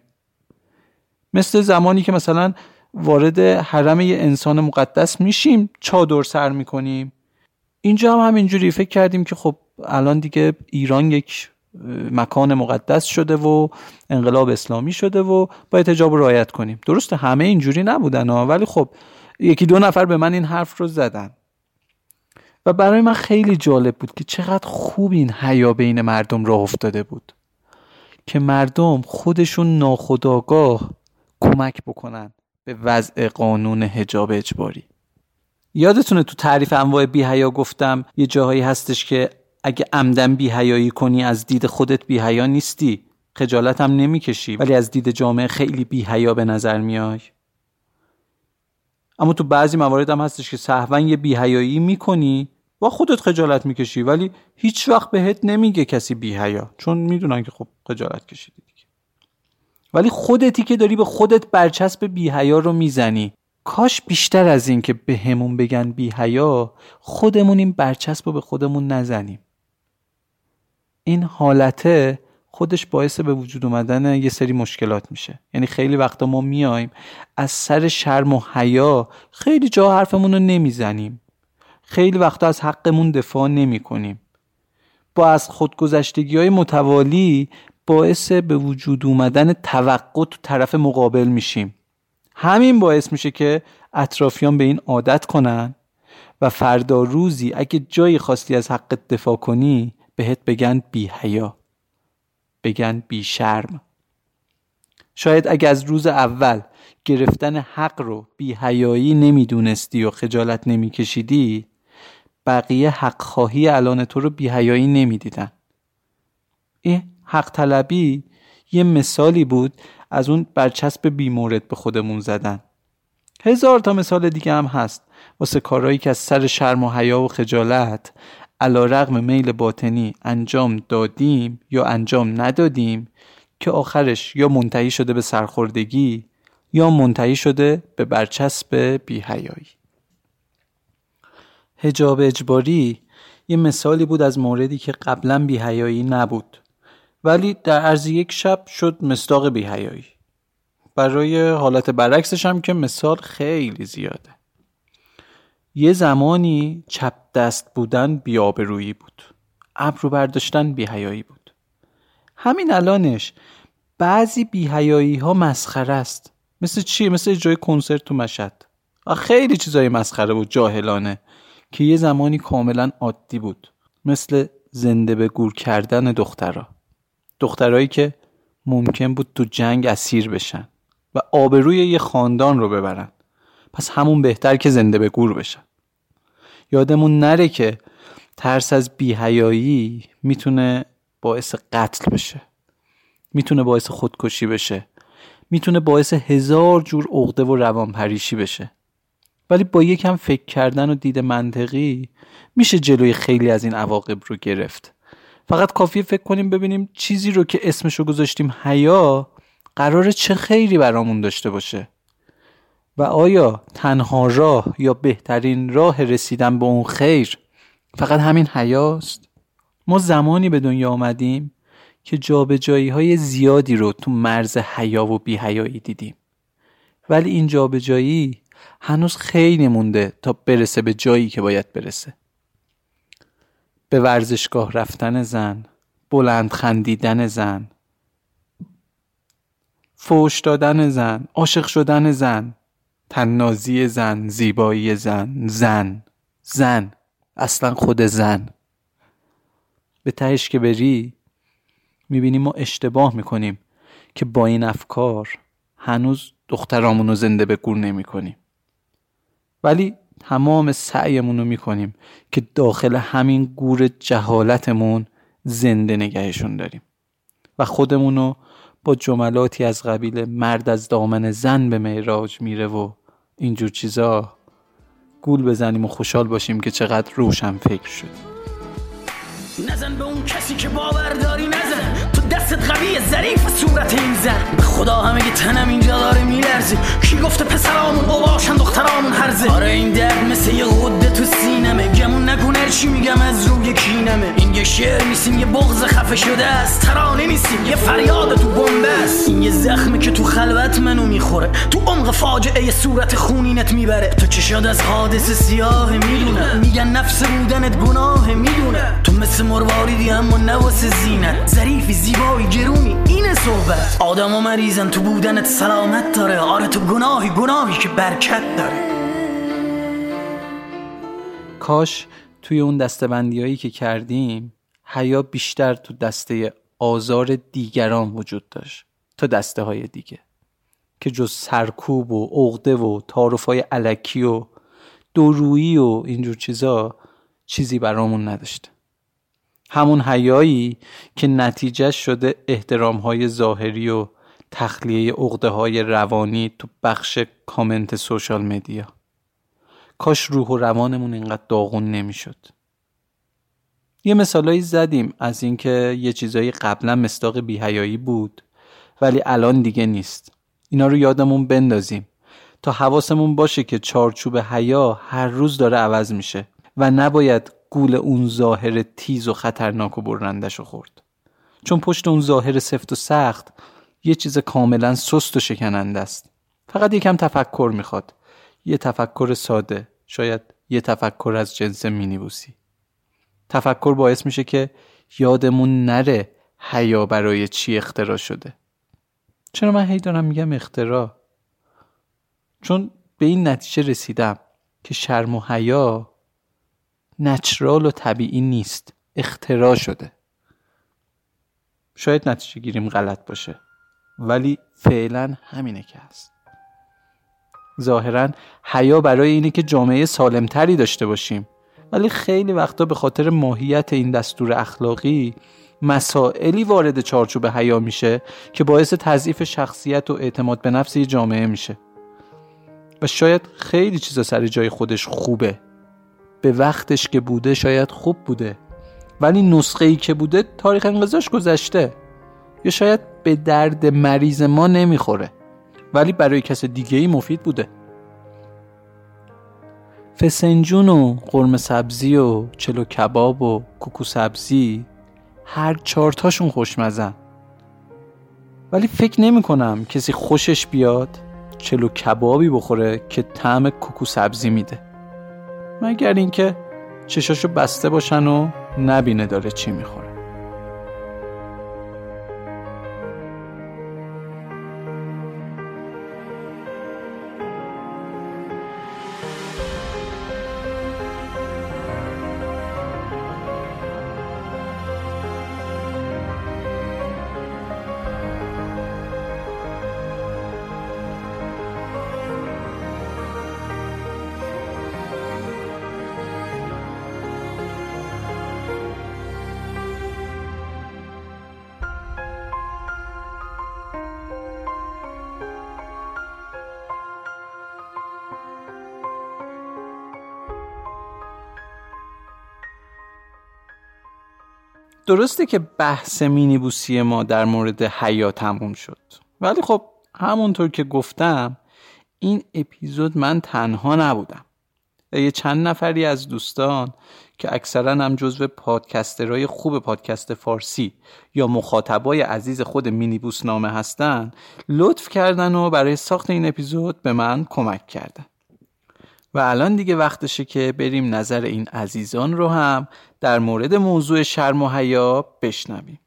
مثل زمانی که مثلا وارد حرم یه انسان مقدس میشیم چادر سر میکنیم. اینجا هم همینجوری فکر کردیم که خب الان دیگه ایران یک مکان مقدس شده و انقلاب اسلامی شده و باید حجاب رو رعایت کنیم. درسته همه اینجوری نبودن ولی خب یکی دو نفر به من این حرف رو زدن و برای من خیلی جالب بود که چقدر خوب این حیا بین مردم راه افتاده بود که مردم خودشون ناخودآگاه کمک بکنن به وضع قانون حجاب اجباری. یادتونه تو تعریف انواع بی‌حیا گفتم یه جاهایی هستش که اگه عمدن بی‌حیایی کنی از دید خودت بی‌حیا نیستی، خجالت هم نمیکشی، ولی از دید جامعه خیلی بی‌حیا به نظر میای. اما تو بعضی موارد هم هستش که سهواً یه بی‌حیایی میکنی و خودت خجالت میکشی ولی هیچ وقت بهت نمیگه کسی بی‌حیا، چون میدونن که خب خجالت کشیدی دیگه. ولی خودتی که داری به خودت برچسب بی‌حیا رو میزنی. کاش بیشتر از این که به همون بگن بی‌حیا خودمون این برچسب رو به خودمون نزنیم. این حالته خودش باعث به وجود اومدن یه سری مشکلات میشه. یعنی خیلی وقتا ما میایم از سر شرم و حیا خیلی جا حرفمون رو نمیزنیم، خیلی وقتا از حقمون دفاع نمی کنیم، با از خودگذشتگی‌های متوالی باعث به وجود اومدن توقع تو طرف مقابل میشیم. همین باعث میشه که اطرافیان به این عادت کنن و فردا روزی اگه جایی خواستی از حقت دفاع کنی بهت بگن بی‌حیا، بگن بی‌شرم. شاید اگه از روز اول گرفتن حق رو بی‌حیایی نمیدونستی و خجالت نمیکشیدی، بقیه حق خواهی الان تو رو بی‌حیایی نمیدیدن. این حق طلبی یه مثالی بود از اون برچسب بیمورد به خودمون زدن. هزار تا مثال دیگه هم هست واسه کارهایی که از سر شرم و حیا و خجالت علی رغم میل باطنی انجام دادیم یا انجام ندادیم که آخرش یا منتهی شده به سرخوردگی یا منتهی شده به برچسب بی‌حیایی. حجاب اجباری یه مثالی بود از موردی که قبلا بی‌حیایی نبود، ولی در عرض یک شب شد مصداق بی‌حیایی. برای حالت برعکسش هم که مثال خیلی زیاده. یه زمانی چپ دست بودن بی‌آبرویی بود، ابرو برداشتن بی‌حیایی بود. همین الانش بعضی بی‌حیایی ها مسخره است. مثل چی؟ مثل اجرای کنسرت تو مشهد. خیلی چیزای مسخره بود، جاهلانه، که یه زمانی کاملا عادی بود. مثل زنده به گور کردن دخترایی که ممکن بود تو جنگ اسیر بشن و آبروی یه خاندان رو ببرن. پس همون بهتر که زنده به گور بشن. یادمون نره که ترس از بی‌حیایی میتونه باعث قتل بشه، میتونه باعث خودکشی بشه، میتونه باعث 1000 جور عقده و روانپریشی بشه. ولی با یکم فکر کردن و دید منطقی میشه جلوی خیلی از این عواقب رو گرفت. فقط کافیه فکر کنیم ببینیم چیزی رو که اسمشو گذاشتیم حیا قراره چه خیری برامون داشته باشه و آیا تنها راه یا بهترین راه رسیدن به اون خیر فقط همین حیاست؟ ما زمانی به دنیا آمدیم که جابجایی‌های زیادی رو تو مرز حیا و بی‌حیایی دیدیم، ولی این جابجایی هنوز خیلی مونده تا برسه به جایی که باید برسه. به ورزشگاه رفتن زن، بلند خندیدن زن، فوش دادن زن، عاشق شدن زن، طنازی زن، زیبایی زن، اصلا خود زن. به تهش که بری میبینیم ما اشتباه میکنیم که با این افکار هنوز دخترامونو زنده به گور نمی کنیم، ولی تمام سعیمونو میکنیم که داخل همین گور جهالتمون زنده نگهشون داریم و خودمونو با جملاتی از قبیل مرد از دامن زن به معراج میره و اینجور چیزا گول بزنیم و خوشحال باشیم که چقدر روشن فکر شد. نزن به اون کسی که باور داری، نزن تو دستت قویه ظریف صورت این زن. به خدا همه تنم اینجا داره میلرزه. کی گفته پسرامون باباشن دخترامون هرزه؟ آره این درد مثل یه غده تو سینمه، گمون نکنه چی میگم از روی کینمه. این یه شعر نیستیم، یه بغض خفه شده است، ترانه نیستیم، یه فریاد تو بمب است. این یه زخمه که تو خلوت منو میخوره، تو عمق فاجعه یه صورت خونینت میبره. تو چشات از حادثه سیاه میدونه، میگن نفس بودنت گناه میدونه. تو مثل مرواریدی اما نواسه زینت، ظریفی زیبایی گرونی اینه صحبت. آدم و مریضن تو بودنت سلامت داره. آره تو گناهی که برکت داره. کاش توی اون دسته‌بندیایی که کردیم حیا بیشتر تو دسته آزار دیگران وجود داشت تا دسته های دیگه که جز سرکوب و عقده و تعارف‌های الکی و دورویی و اینجور چیزا چیزی برامون نداشته. همون حیایی که نتیجه شده احترام‌های ظاهری و تخلیه عقده‌های روانی تو بخش کامنت سوشال مدیا. کاش روح و روانمون اینقدر داغون نمی‌شد. یه مثالایی زدیم از اینکه یه چیزایی قبلا مصداق بی‌حیایی بود ولی الان دیگه نیست. اینا رو یادمون بندازیم تا حواسمون باشه که چارچوب حیا هر روز داره عوض میشه و نباید گول اون ظاهر تیز و خطرناک و برندش رو خورد. چون پشت اون ظاهر سفت و سخت یه چیز کاملا سست و شکننده است. فقط یکم تفکر میخواد. یه تفکر ساده، شاید یه تفکر از جنس مینیبوسی. تفکر باعث میشه که یادمون نره حیا برای چی اختراع شده. چرا من هی دارم میگم اختراع؟ چون به این نتیجه رسیدم که شرم و حیا نچرال و طبیعی نیست، اختراع شده. شاید نتیجه گیریم غلط باشه ولی فعلا همینه که هست. ظاهرا حیا برای اینه که جامعه سالمتری داشته باشیم، ولی خیلی وقتا به خاطر ماهیت این دستور اخلاقی مسائلی وارد چارچوب حیا میشه که باعث تضعیف شخصیت و اعتماد به نفس یه جامعه میشه. و شاید خیلی چیزا سر جای خودش خوبه، به وقتش که بوده شاید خوب بوده، ولی نسخه‌ای که بوده تاریخ انقضاش گذشته. یا شاید به درد مریض ما نمیخوره، ولی برای کس دیگه ای مفید بوده. فسنجون و قرمه سبزی و چلو کباب و کوکو سبزی هر 4 تاشون خوشمزن، ولی فکر نمی کنم کسی خوشش بیاد چلو کبابی بخوره که طعم کوکو سبزی میده، مگر اینکه چشاشو بسته باشن و نبینه داره چی میخوره. درسته که بحث مینیبوسی ما در مورد حیا تموم شد، ولی خب همونطور که گفتم این اپیزود من تنها نبودم. یه چند نفری از دوستان که اکثرا هم جزو پادکسترهای خوب پادکست فارسی یا مخاطبای عزیز خود مینیبوس نامه هستن لطف کردن و برای ساخت این اپیزود به من کمک کردن. و الان دیگه وقتشه که بریم نظر این عزیزان رو هم در مورد موضوع شرم و حیا بشنویم.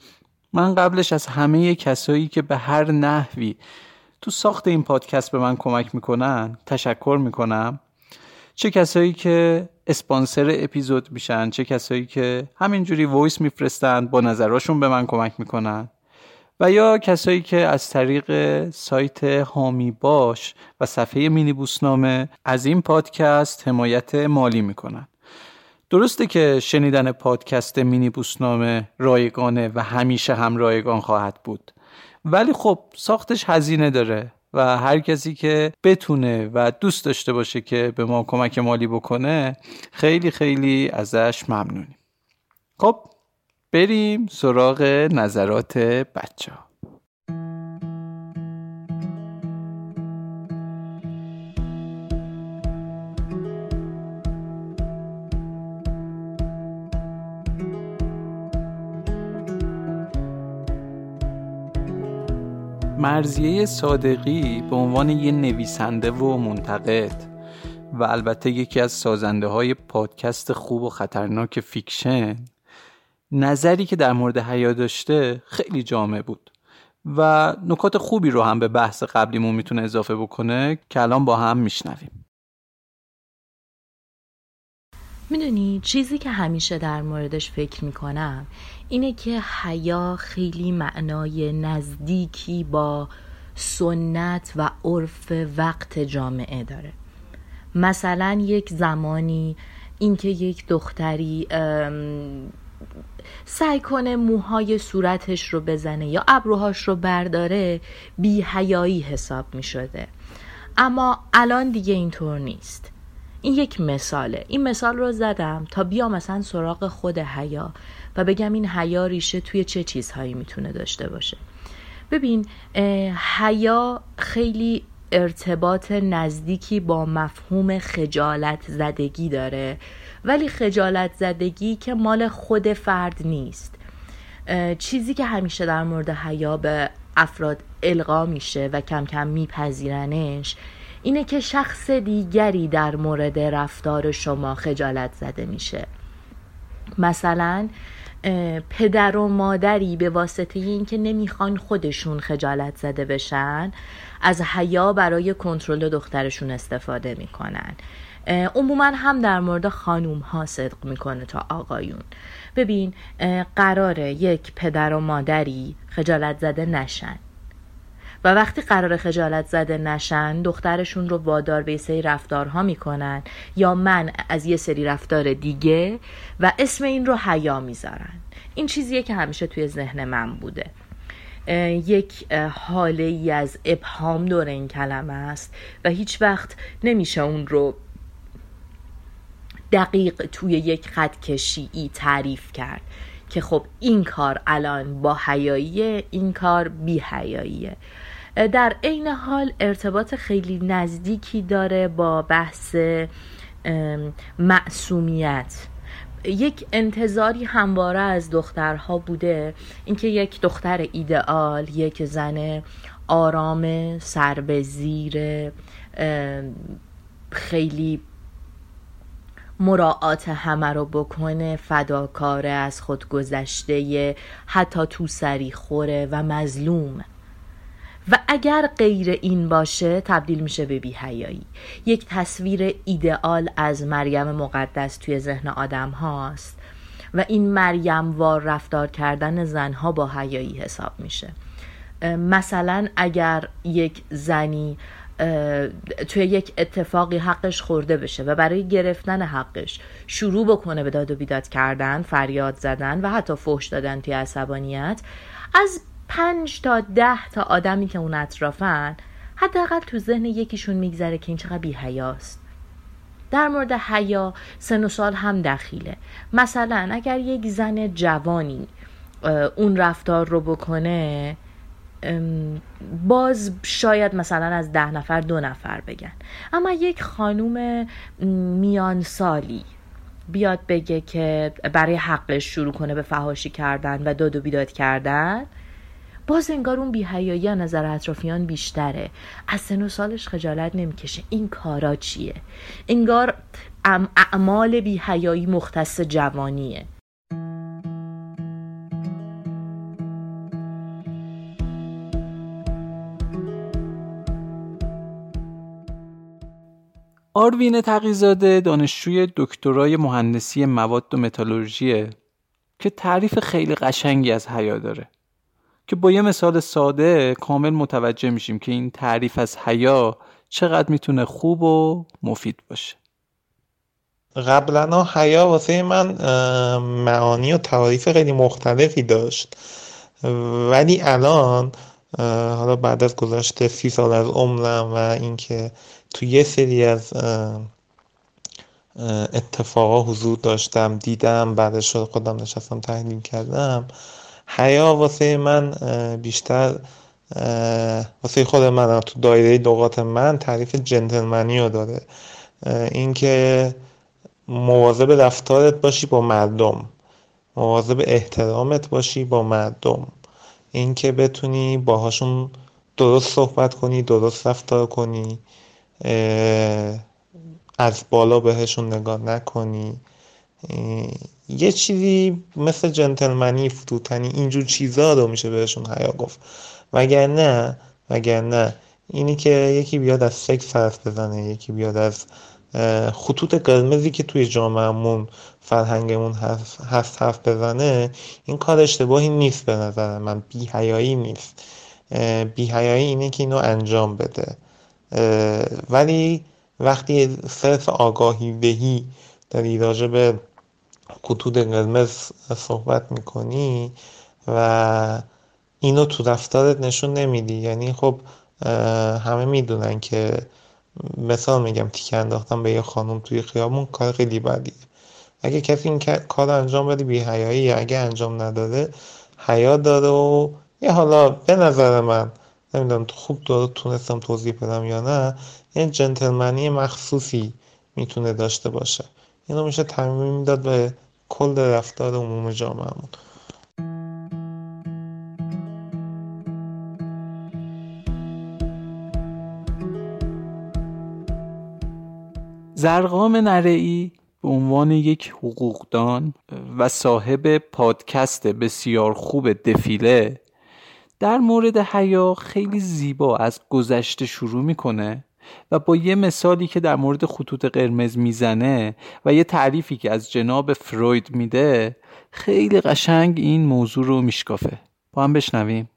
من قبلش از همه کسایی که به هر نحوی تو ساخت این پادکست به من کمک میکنن تشکر میکنم. چه کسایی که اسپانسر اپیزود میشن، چه کسایی که همینجوری وایس میفرستن با نظراشون به من کمک میکنن، و یا کسایی که از طریق سایت حامی باش و صفحه مینیبوس نامه از این پادکست حمایت مالی میکنن. درسته که شنیدن پادکست مینیبوس نامه رایگانه و همیشه هم رایگان خواهد بود، ولی خب ساختش هزینه داره و هر کسی که بتونه و دوست داشته باشه که به ما کمک مالی بکنه خیلی خیلی ازش ممنونیم. خب بریم سراغ نظرات بچه‌ها. مرضیه صادقی به عنوان یه نویسنده و منتقد و البته یکی از سازنده های پادکست خوب و خطرناک فیکشن، نظری که در مورد حیا داشته خیلی جامع بود و نکات خوبی رو هم به بحث قبلیمون میتونه اضافه بکنه که الان با هم میشنویم. میدونی چیزی که همیشه در موردش فکر میکنم اینه که حیا خیلی معنای نزدیکی با سنت و عرف وقت جامعه داره. مثلا یک زمانی اینکه یک دختری سعی کنه موهای صورتش رو بزنه یا ابروهاش رو برداره بی حیایی حساب می شده، اما الان دیگه اینطور نیست. این یک مثاله. این مثال رو زدم تا بیام مثلا سراغ خود حیا و بگم این حیا ریشه توی چه چیزهایی میتونه داشته باشه. ببین، حیا خیلی ارتباط نزدیکی با مفهوم خجالت زدگی داره، ولی خجالت زدگی که مال خود فرد نیست. چیزی که همیشه در مورد حیا به افراد القا میشه و کم کم میپذیرنش اینه که شخص دیگری در مورد رفتار شما خجالت زده میشه. مثلا پدر و مادری به واسطه این که نمیخوان خودشون خجالت زده بشن از حیا برای کنترل دخترشون استفاده میکنن. عموما هم در مورد خانوم ها صدق میکنه تا آقایون. ببین، قراره یک پدر و مادری خجالت زده نشن و وقتی قرار خجالت زده نشن دخترشون رو وادار به یه سری رفتارها میکنن یا منع از یه سری رفتار دیگه و اسم این رو حیا میذارن. این چیزیه که همیشه توی ذهن من بوده. یک حاله ای از ابهام دور این کلمه است و هیچ وقت نمیشه اون رو دقیق توی یک خط کشی تعریف کرد. که خب این کار الان با حیاییه، این کار بی حیاییه. در عین حال ارتباط خیلی نزدیکی داره با بحث معصومیت. یک انتظاری همواره از دخترها بوده، اینکه یک دختر ایدئال، یک زن آرام، سر به زیر، خیلی مراعات همه رو بکنه، فداکاره، از خود گذشته، حتی تو سری خوره و مظلوم. و اگر غیر این باشه تبدیل میشه به بی‌حیایی. یک تصویر ایدئال از مریم مقدس توی ذهن آدم هاست و این مریم وار رفتار کردن زنها با حیایی حساب میشه. مثلا اگر یک زنی توی یک اتفاقی حقش خورده بشه و برای گرفتن حقش شروع بکنه به داد و بیداد کردن، فریاد زدن و حتی فحش دادن توی عصبانیت، از 5 تا 10 تا آدمی که اون اطرافن حداقل تو ذهن یکیشون میگذره که این چقدر بی‌حیاست. در مورد حیا سن و سال هم دخیله. مثلا اگر یک زن جوانی اون رفتار رو بکنه، باز شاید مثلا از 10 نفر 2 نفر بگن، اما یک خانوم میان سالی بیاد بگه که برای حقش شروع کنه به فحاشی کردن و داد و بیداد کردن، باز انگار اون بی‌حیایی از نظر اطرافیان بیشتره. از سن و سالش خجالت نمیکشه. این کارا چیه؟ انگار اعمال بی‌حیایی مختص جوانیه. آروین تقی‌زاده دانشجوی دکترای مهندسی مواد و متالورژیه که تعریف خیلی قشنگی از حیا داره که با یه مثال ساده کامل متوجه میشیم که این تعریف از حیا چقدر میتونه خوب و مفید باشه. قبلا حیا واسه من معانی و تعریف خیلی مختلفی داشت، ولی الان حالا بعد از گذشت 30 سال از عمرم و اینکه تو یه سری از اتفاقا حضور داشتم، دیدم، بعدش خودم نشستم تحلیل کردم، حیا واسه من بیشتر واسه خود من تو دایره لغات من تعریف جنتلمنی رو داره. اینکه مواظب رفتارت باشی با مردم، مواظب احترامت باشی با مردم، اینکه بتونی باهاشون درست صحبت کنی، درست رفتار کنی، از بالا بهشون نگاه نکنی، یه چیزی مثل جنتلمنی، فروتنی، اینجور چیزا رو میشه بهشون حیا گفت. وگرنه اینی که یکی بیاد از سکس حرف بزنه، یکی بیاد از خطوط قرمزی که توی جامعهمون، فرهنگمون هست حرف بزنه، این کار اشتباهی نیست به نظر من، بی‌حیایی نیست. بی‌حیایی اینه که اینو انجام بده. ولی وقتی صرف آگاهی دهی داری راجع به خطوط قرمز صحبت میکنی و اینو تو رفتارت نشون نمیدی، یعنی خب همه میدونن که مثال میگم تیکه انداختن به یه خانم توی خیابون کار خیلی بدیه. اگه کسی این کار انجام بده بی‌حیاییه، اگه انجام نداره حیا داره. و یه حالا به نظر من، نمیدونم خوب تونستم توضیح بدم یا نه، یه جنتلمنی مخصوصی میتونه داشته باشه. اینو میشه تعمیم داد به کل رفتار عموم جامعهمون. زرقام نرئی به عنوان یک حقوقدان و صاحب پادکست بسیار خوب دفیله در مورد حیا خیلی زیبا از گذشته شروع میکنه و با یه مثالی که در مورد خطوط قرمز میزنه و یه تعریفی که از جناب فروید میده خیلی قشنگ این موضوع رو میشکافه. با هم بشنویم.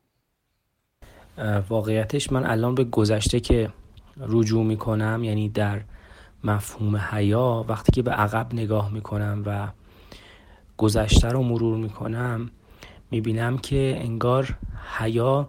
واقعیتش من الان به گذشته که رجوع میکنم، یعنی در مفهوم حیا، وقتی که به عقب نگاه میکنم و گذشته رو مرور میکنم، میبینم که انگار حیا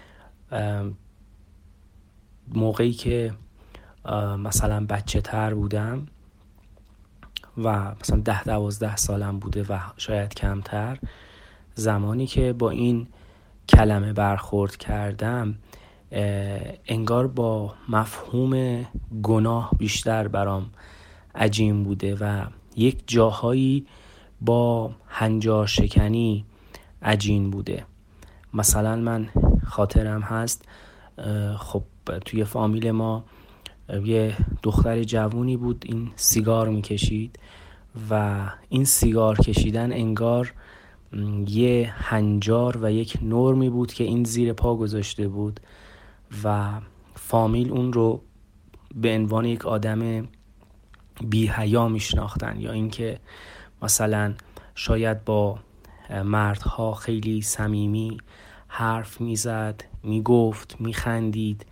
موقعی که مثلا بچه تر بودم و مثلا 10-12 سالم بوده و شاید کمتر، زمانی که با این کلمه برخورد کردم انگار با مفهوم گناه بیشتر برام عجین بوده و یک جاهایی با هنجار شکنی عجین بوده. مثلا من خاطرم هست خب توی فامیل ما یه دختر جوونی بود، این سیگار میکشید و این سیگار کشیدن انگار یه هنجار و یک نرمی بود که این زیر پا گذاشته بود و فامیل اون رو به عنوان یک آدم بی حیا میشناختن، یا اینکه مثلا شاید با مردها خیلی صمیمی حرف میزد، میگفت، میخندید،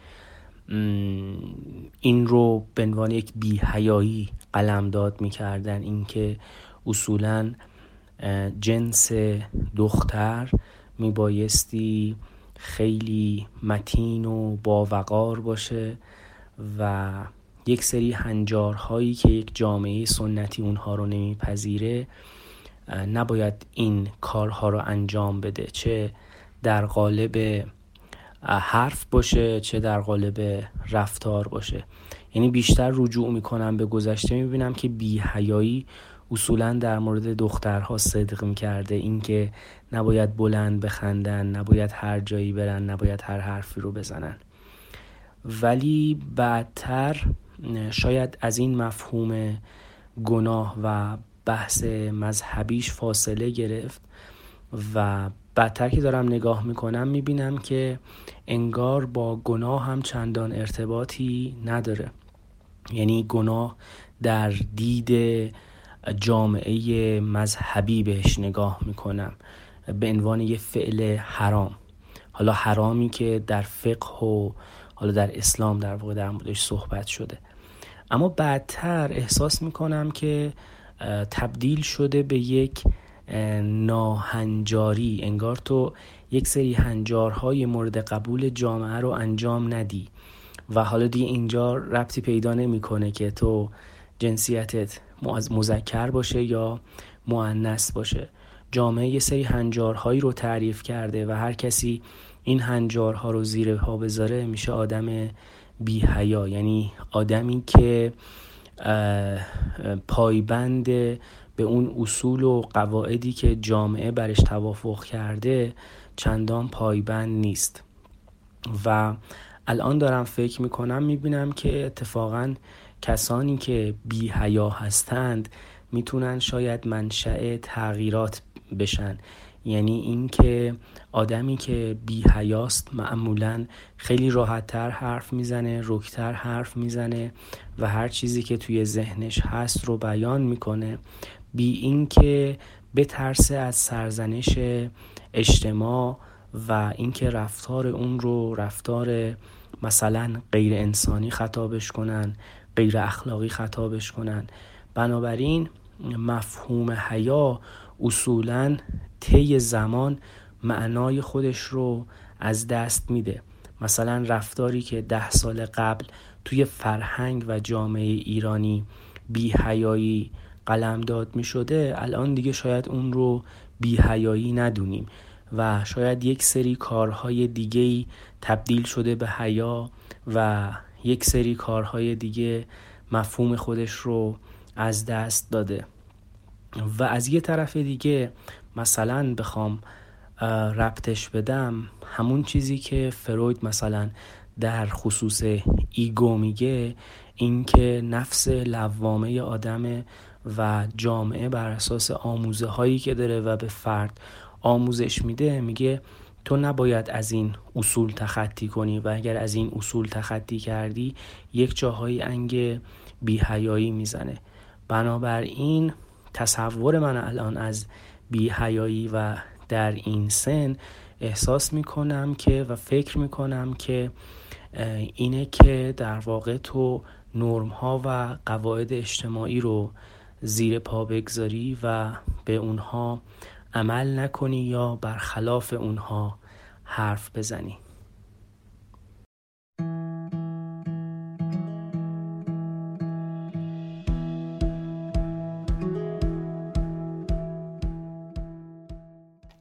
این رو به عنوان یک بی حیایی قلمداد میکردن. اینکه اصولاً جنس دختر میبایستی خیلی متین و باوقار باشه و یک سری هنجارهایی که یک جامعه سنتی اونها رو نمیپذیره نباید این کارها رو انجام بده، چه در قالب حرف باشه چه در قالب رفتار باشه. یعنی بیشتر رجوع میکنم به گذشته، میبینم که بی حیایی اصولا در مورد دخترها صدق میکرده، اینکه نباید بلند بخندن، نباید هر جایی برن، نباید هر حرفی رو بزنن. ولی بعدتر شاید از این مفهوم گناه و بحث مذهبیش فاصله گرفت و بعدتر که دارم نگاه میکنم میبینم که انگار با گناه هم چندان ارتباطی نداره. یعنی گناه در دید جامعه مذهبی بهش نگاه میکنم به عنوان یه فعل حرام، حالا حرامی که در فقه و حالا در اسلام در واقع در موردش صحبت شده. اما بعدتر احساس میکنم که تبدیل شده به یک ناهنجاری، انگار تو یک سری هنجارهای مورد قبول جامعه رو انجام ندی و حالا دیگه اینجا ربطی پیدا نمیکنه که تو جنسیتت مذکر باشه یا مؤنث باشه. جامعه یه سری هنجارهایی رو تعریف کرده و هر کسی این هنجارها رو زیر پا بذاره میشه آدم بی حیا، یعنی آدمی که پایبند به اون اصول و قواعدی که جامعه برش توافق کرده چندان پایبند نیست. و الان دارم فکر میکنم میبینم که اتفاقاً کسانی که بی حیا هستند میتونن شاید منشأ تغییرات بشن. یعنی این که آدمی که بی حیاست معمولاً خیلی راحت‌تر حرف میزنه، رک‌تر حرف میزنه و هر چیزی که توی ذهنش هست رو بیان میکنه، بی این که بترسه از سرزنش اجتماع و اینکه رفتار اون رو رفتار مثلا غیر انسانی خطابش کنن، غیر اخلاقی خطابش کنن. بنابراین مفهوم حیا اصولاً طی زمان معنای خودش رو از دست میده. مثلا رفتاری که 10 سال قبل توی فرهنگ و جامعه ایرانی بی حیایی قلمداد می شده، الان دیگه شاید اون رو بی حیایی ندونیم و شاید یک سری کارهای دیگه‌ای تبدیل شده به حیا و یک سری کارهای دیگه مفهوم خودش رو از دست داده. و از یه طرف دیگه مثلا بخوام ربطش بدم، همون چیزی که فروید مثلا در خصوص ایگو میگه، این که نفس لوامه آدمه و جامعه بر اساس آموزه هایی که داره و به فرد آموزش میده، میگه تو نباید از این اصول تخطی کنی و اگر از این اصول تخطی کردی یک جاهایی انگ بی‌حیایی میزنه. بنابراین تصور من الان از بی‌حیایی و در این سن احساس میکنم که و فکر میکنم که اینه که در واقع تو نرم ها و قواعد اجتماعی رو زیر پا بگذاری و به اونها عمل نکنی یا برخلاف اونها حرف بزنی.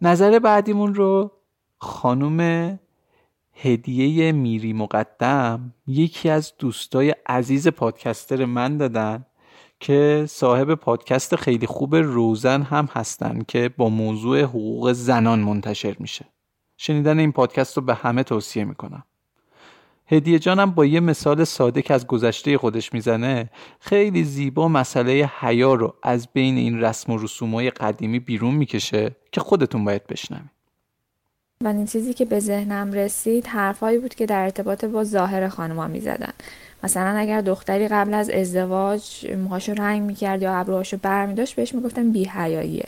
نظر بعدیمون رو خانم هدیه میری مقدم، یکی از دوستای عزیز پادکستر من دادن که صاحب پادکست خیلی خوب روزن هم هستن که با موضوع حقوق زنان منتشر میشه. شنیدن این پادکست رو به همه توصیه میکنم. هدیه جانم با یه مثال ساده که از گذشته خودش میزنه خیلی زیبا مسئله حیا رو از بین این رسم و رسومای قدیمی بیرون میکشه که خودتون باید بشنوید. و این چیزی که به ذهنم رسید حرفایی بود که در ارتباط با ظاهر خانم‌ها میزدن. مثلا اگر دختری قبل از ازدواج موهاشو رنگ میکرد یا ابروهاشو برمی‌داشت بهش میگفتن بی‌حیاییه.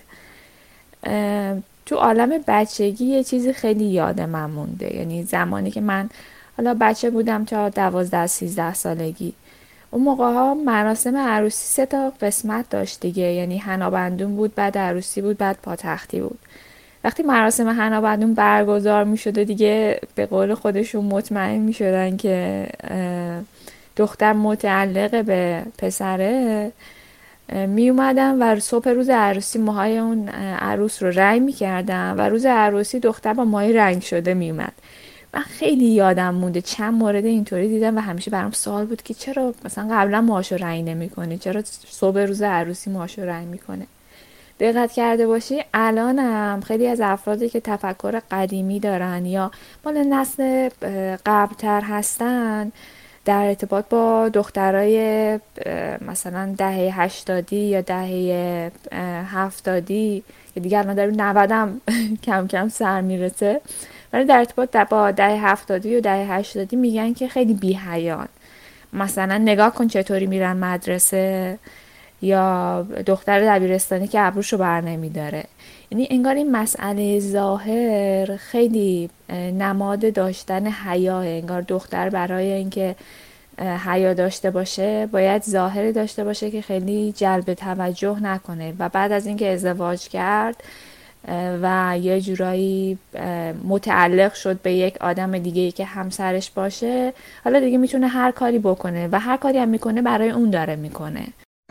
تو عالم بچگی یه چیزی خیلی یاد من مونده. یعنی زمانی که من حالا بچه بودم تا 12-13 سالگی، اون موقع ها مراسم عروسی 3 قسمت داشت دیگه. یعنی حنابندون بود، بعد عروسی بود، بعد پاتختی بود. وقتی مراسم حنابندون برگزار می شد دیگه به قول خودشون مطمئن می شدن که دختر متعلق به پسره، می اومدن و صبح روز عروسی موهای اون عروس رو رنگ می کردن و روز عروسی دختر با موهای رنگ شده می اومد. من خیلی یادم مونده چند مورد اینطوری دیدم و همیشه برام سوال بود که چرا مثلا قبلا موهاشو رنگ نمی‌کنه، چرا صبح روز عروسی موهاشو رنگ می‌کنه. دقت کرده باشی الانم خیلی از افرادی که تفکر قدیمی دارن یا مال نسل قبل‌تر هستن در ارتباط با دخترای مثلا دهه 80 یا دهه 70 که دیگه الان در 90 هم کم کم سر میرسه، ولی در ارتباط با دهه 70 و دهه 80 میگن که خیلی بی‌حیان. مثلا نگاه کن چطوری میرن مدرسه، یا دختر دبیرستانی که ابروشو بر نمیداره. یعنی انگار این مسئله ظاهر خیلی نماد داشتن حیا. انگار دختر برای اینکه حیا داشته باشه باید ظاهری داشته باشه که خیلی جلب توجه نکنه و بعد از اینکه ازدواج کرد و یه جورایی متعلق شد به یک آدم دیگه‌ای که همسرش باشه، حالا دیگه میتونه هر کاری بکنه و هر کاری هم میکنه برای اون داره میکنه.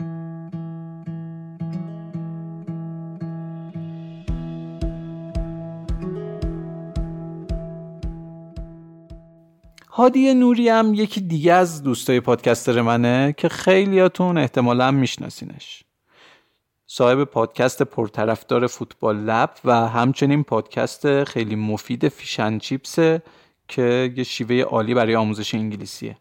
هادی نوری هم یکی دیگه از دوستای پادکستر منه که خیلیاتون احتمالاً میشناسینش. صاحب پادکست پرطرفدار فوتبال لب و همچنین پادکست خیلی مفید فیش اند چیپسه که یه شیوه عالی برای آموزش انگلیسیه.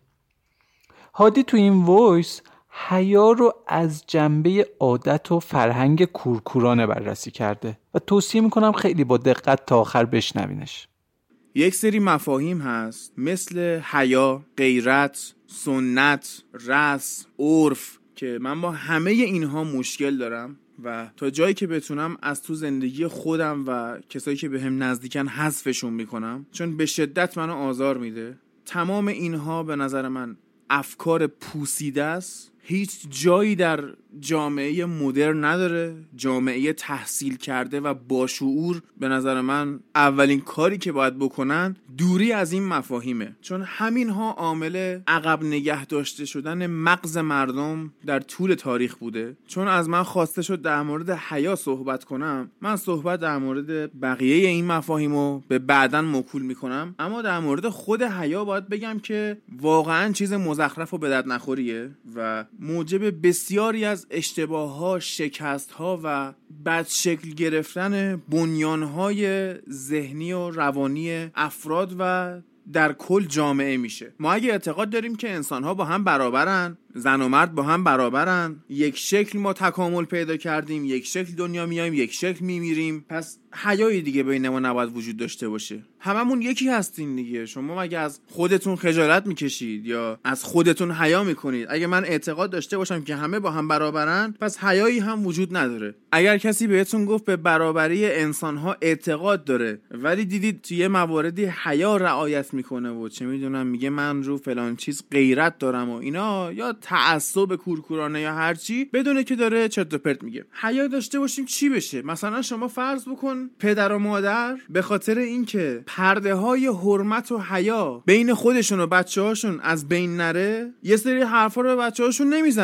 هادی تو این وایس حیا رو از جنبه عادت و فرهنگ کورکورانه بررسی کرده و توصیه میکنم خیلی با دقت تا آخر بشنوینش. یک سری مفاهیم هست مثل حیا، غیرت، سنت، رسم، عرف که من با همه اینها مشکل دارم و تا جایی که بتونم از تو زندگی خودم و کسایی که بهم نزدیکن حذفشون میکنم، چون به شدت منو آزار میده. تمام اینها به نظر من افکار پوسیده است، هیچ جایی در جامعه مدرن نداره. جامعه تحصیل کرده و باشعور به نظر من اولین کاری که باید بکنن دوری از این مفاهیمه، چون همینها عامل عقب نگه داشته شدن مغز مردم در طول تاریخ بوده. چون از من خواسته شد در مورد حیا صحبت کنم، من صحبت در مورد بقیه این مفاهیمو به بعداً موکول میکنم، اما در مورد خود حیا باید بگم که واقعاً چیز مزخرف و به درد نخوریه و موجب بسیاری از اشتباه‌ها، شکست‌ها و بد شکل گرفتن بنیان‌های ذهنی و روانی افراد و در کل جامعه میشه. ما اگه اعتقاد داریم که انسان‌ها با هم برابرن، زن و مرد با هم برابرن، یک شکل ما تکامل پیدا کردیم، یک شکل دنیا میایم، یک شکل میمیریم، پس حیایی دیگه بین ما نباید وجود داشته باشه. هممون یکی هستین دیگه. شما مگه از خودتون خجالت میکشید یا از خودتون حیا میکنید؟ اگه من اعتقاد داشته باشم که همه با هم برابرن، پس حیایی هم وجود نداره. اگر کسی بهتون گفت به برابری انسان‌ها اعتقاد داره ولی دیدید توی یه مواردی حیا رعایت میکنه و چه میدونم میگه من رو فلان چیز غیرت دارم و اینا، یا تعصب کورکورانه یا هر چی، بدونه که داره چرت و پرت میگه. حیا داشته باشیم چی بشه؟ مثلا شما فرض بکن پدر و مادر به خاطر اینکه پرده های حرمت و حیا بین خودشون و بچه‌هاشون از بین نره، یه سری حرفا رو به بچه‌هاشون نمیزنن.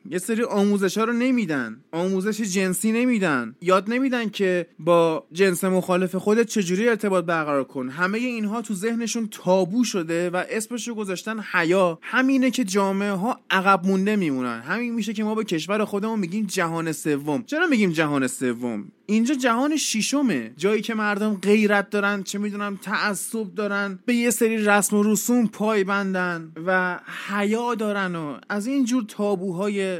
یه سری آموزش‌ها رو نمیدن، آموزش جنسی نمیدن، یاد نمیدن که با جنس مخالف خودت چجوری ارتباط برقرار کن. همه اینها تو ذهنشون تابو شده و اسمشو گذاشتن حیا. همینه که جامعه ها عقب مونده میمونن. همین میشه که ما به کشور خودمون میگیم جهان سوم. چرا میگیم جهان سوم؟ اینجا جهان ششمه، جایی که مردم غیرت دارن، چه میدونم تعصب دارن، به یه سری رسم و رسوم پایبندن و حیا دارن و از این جور تابوهای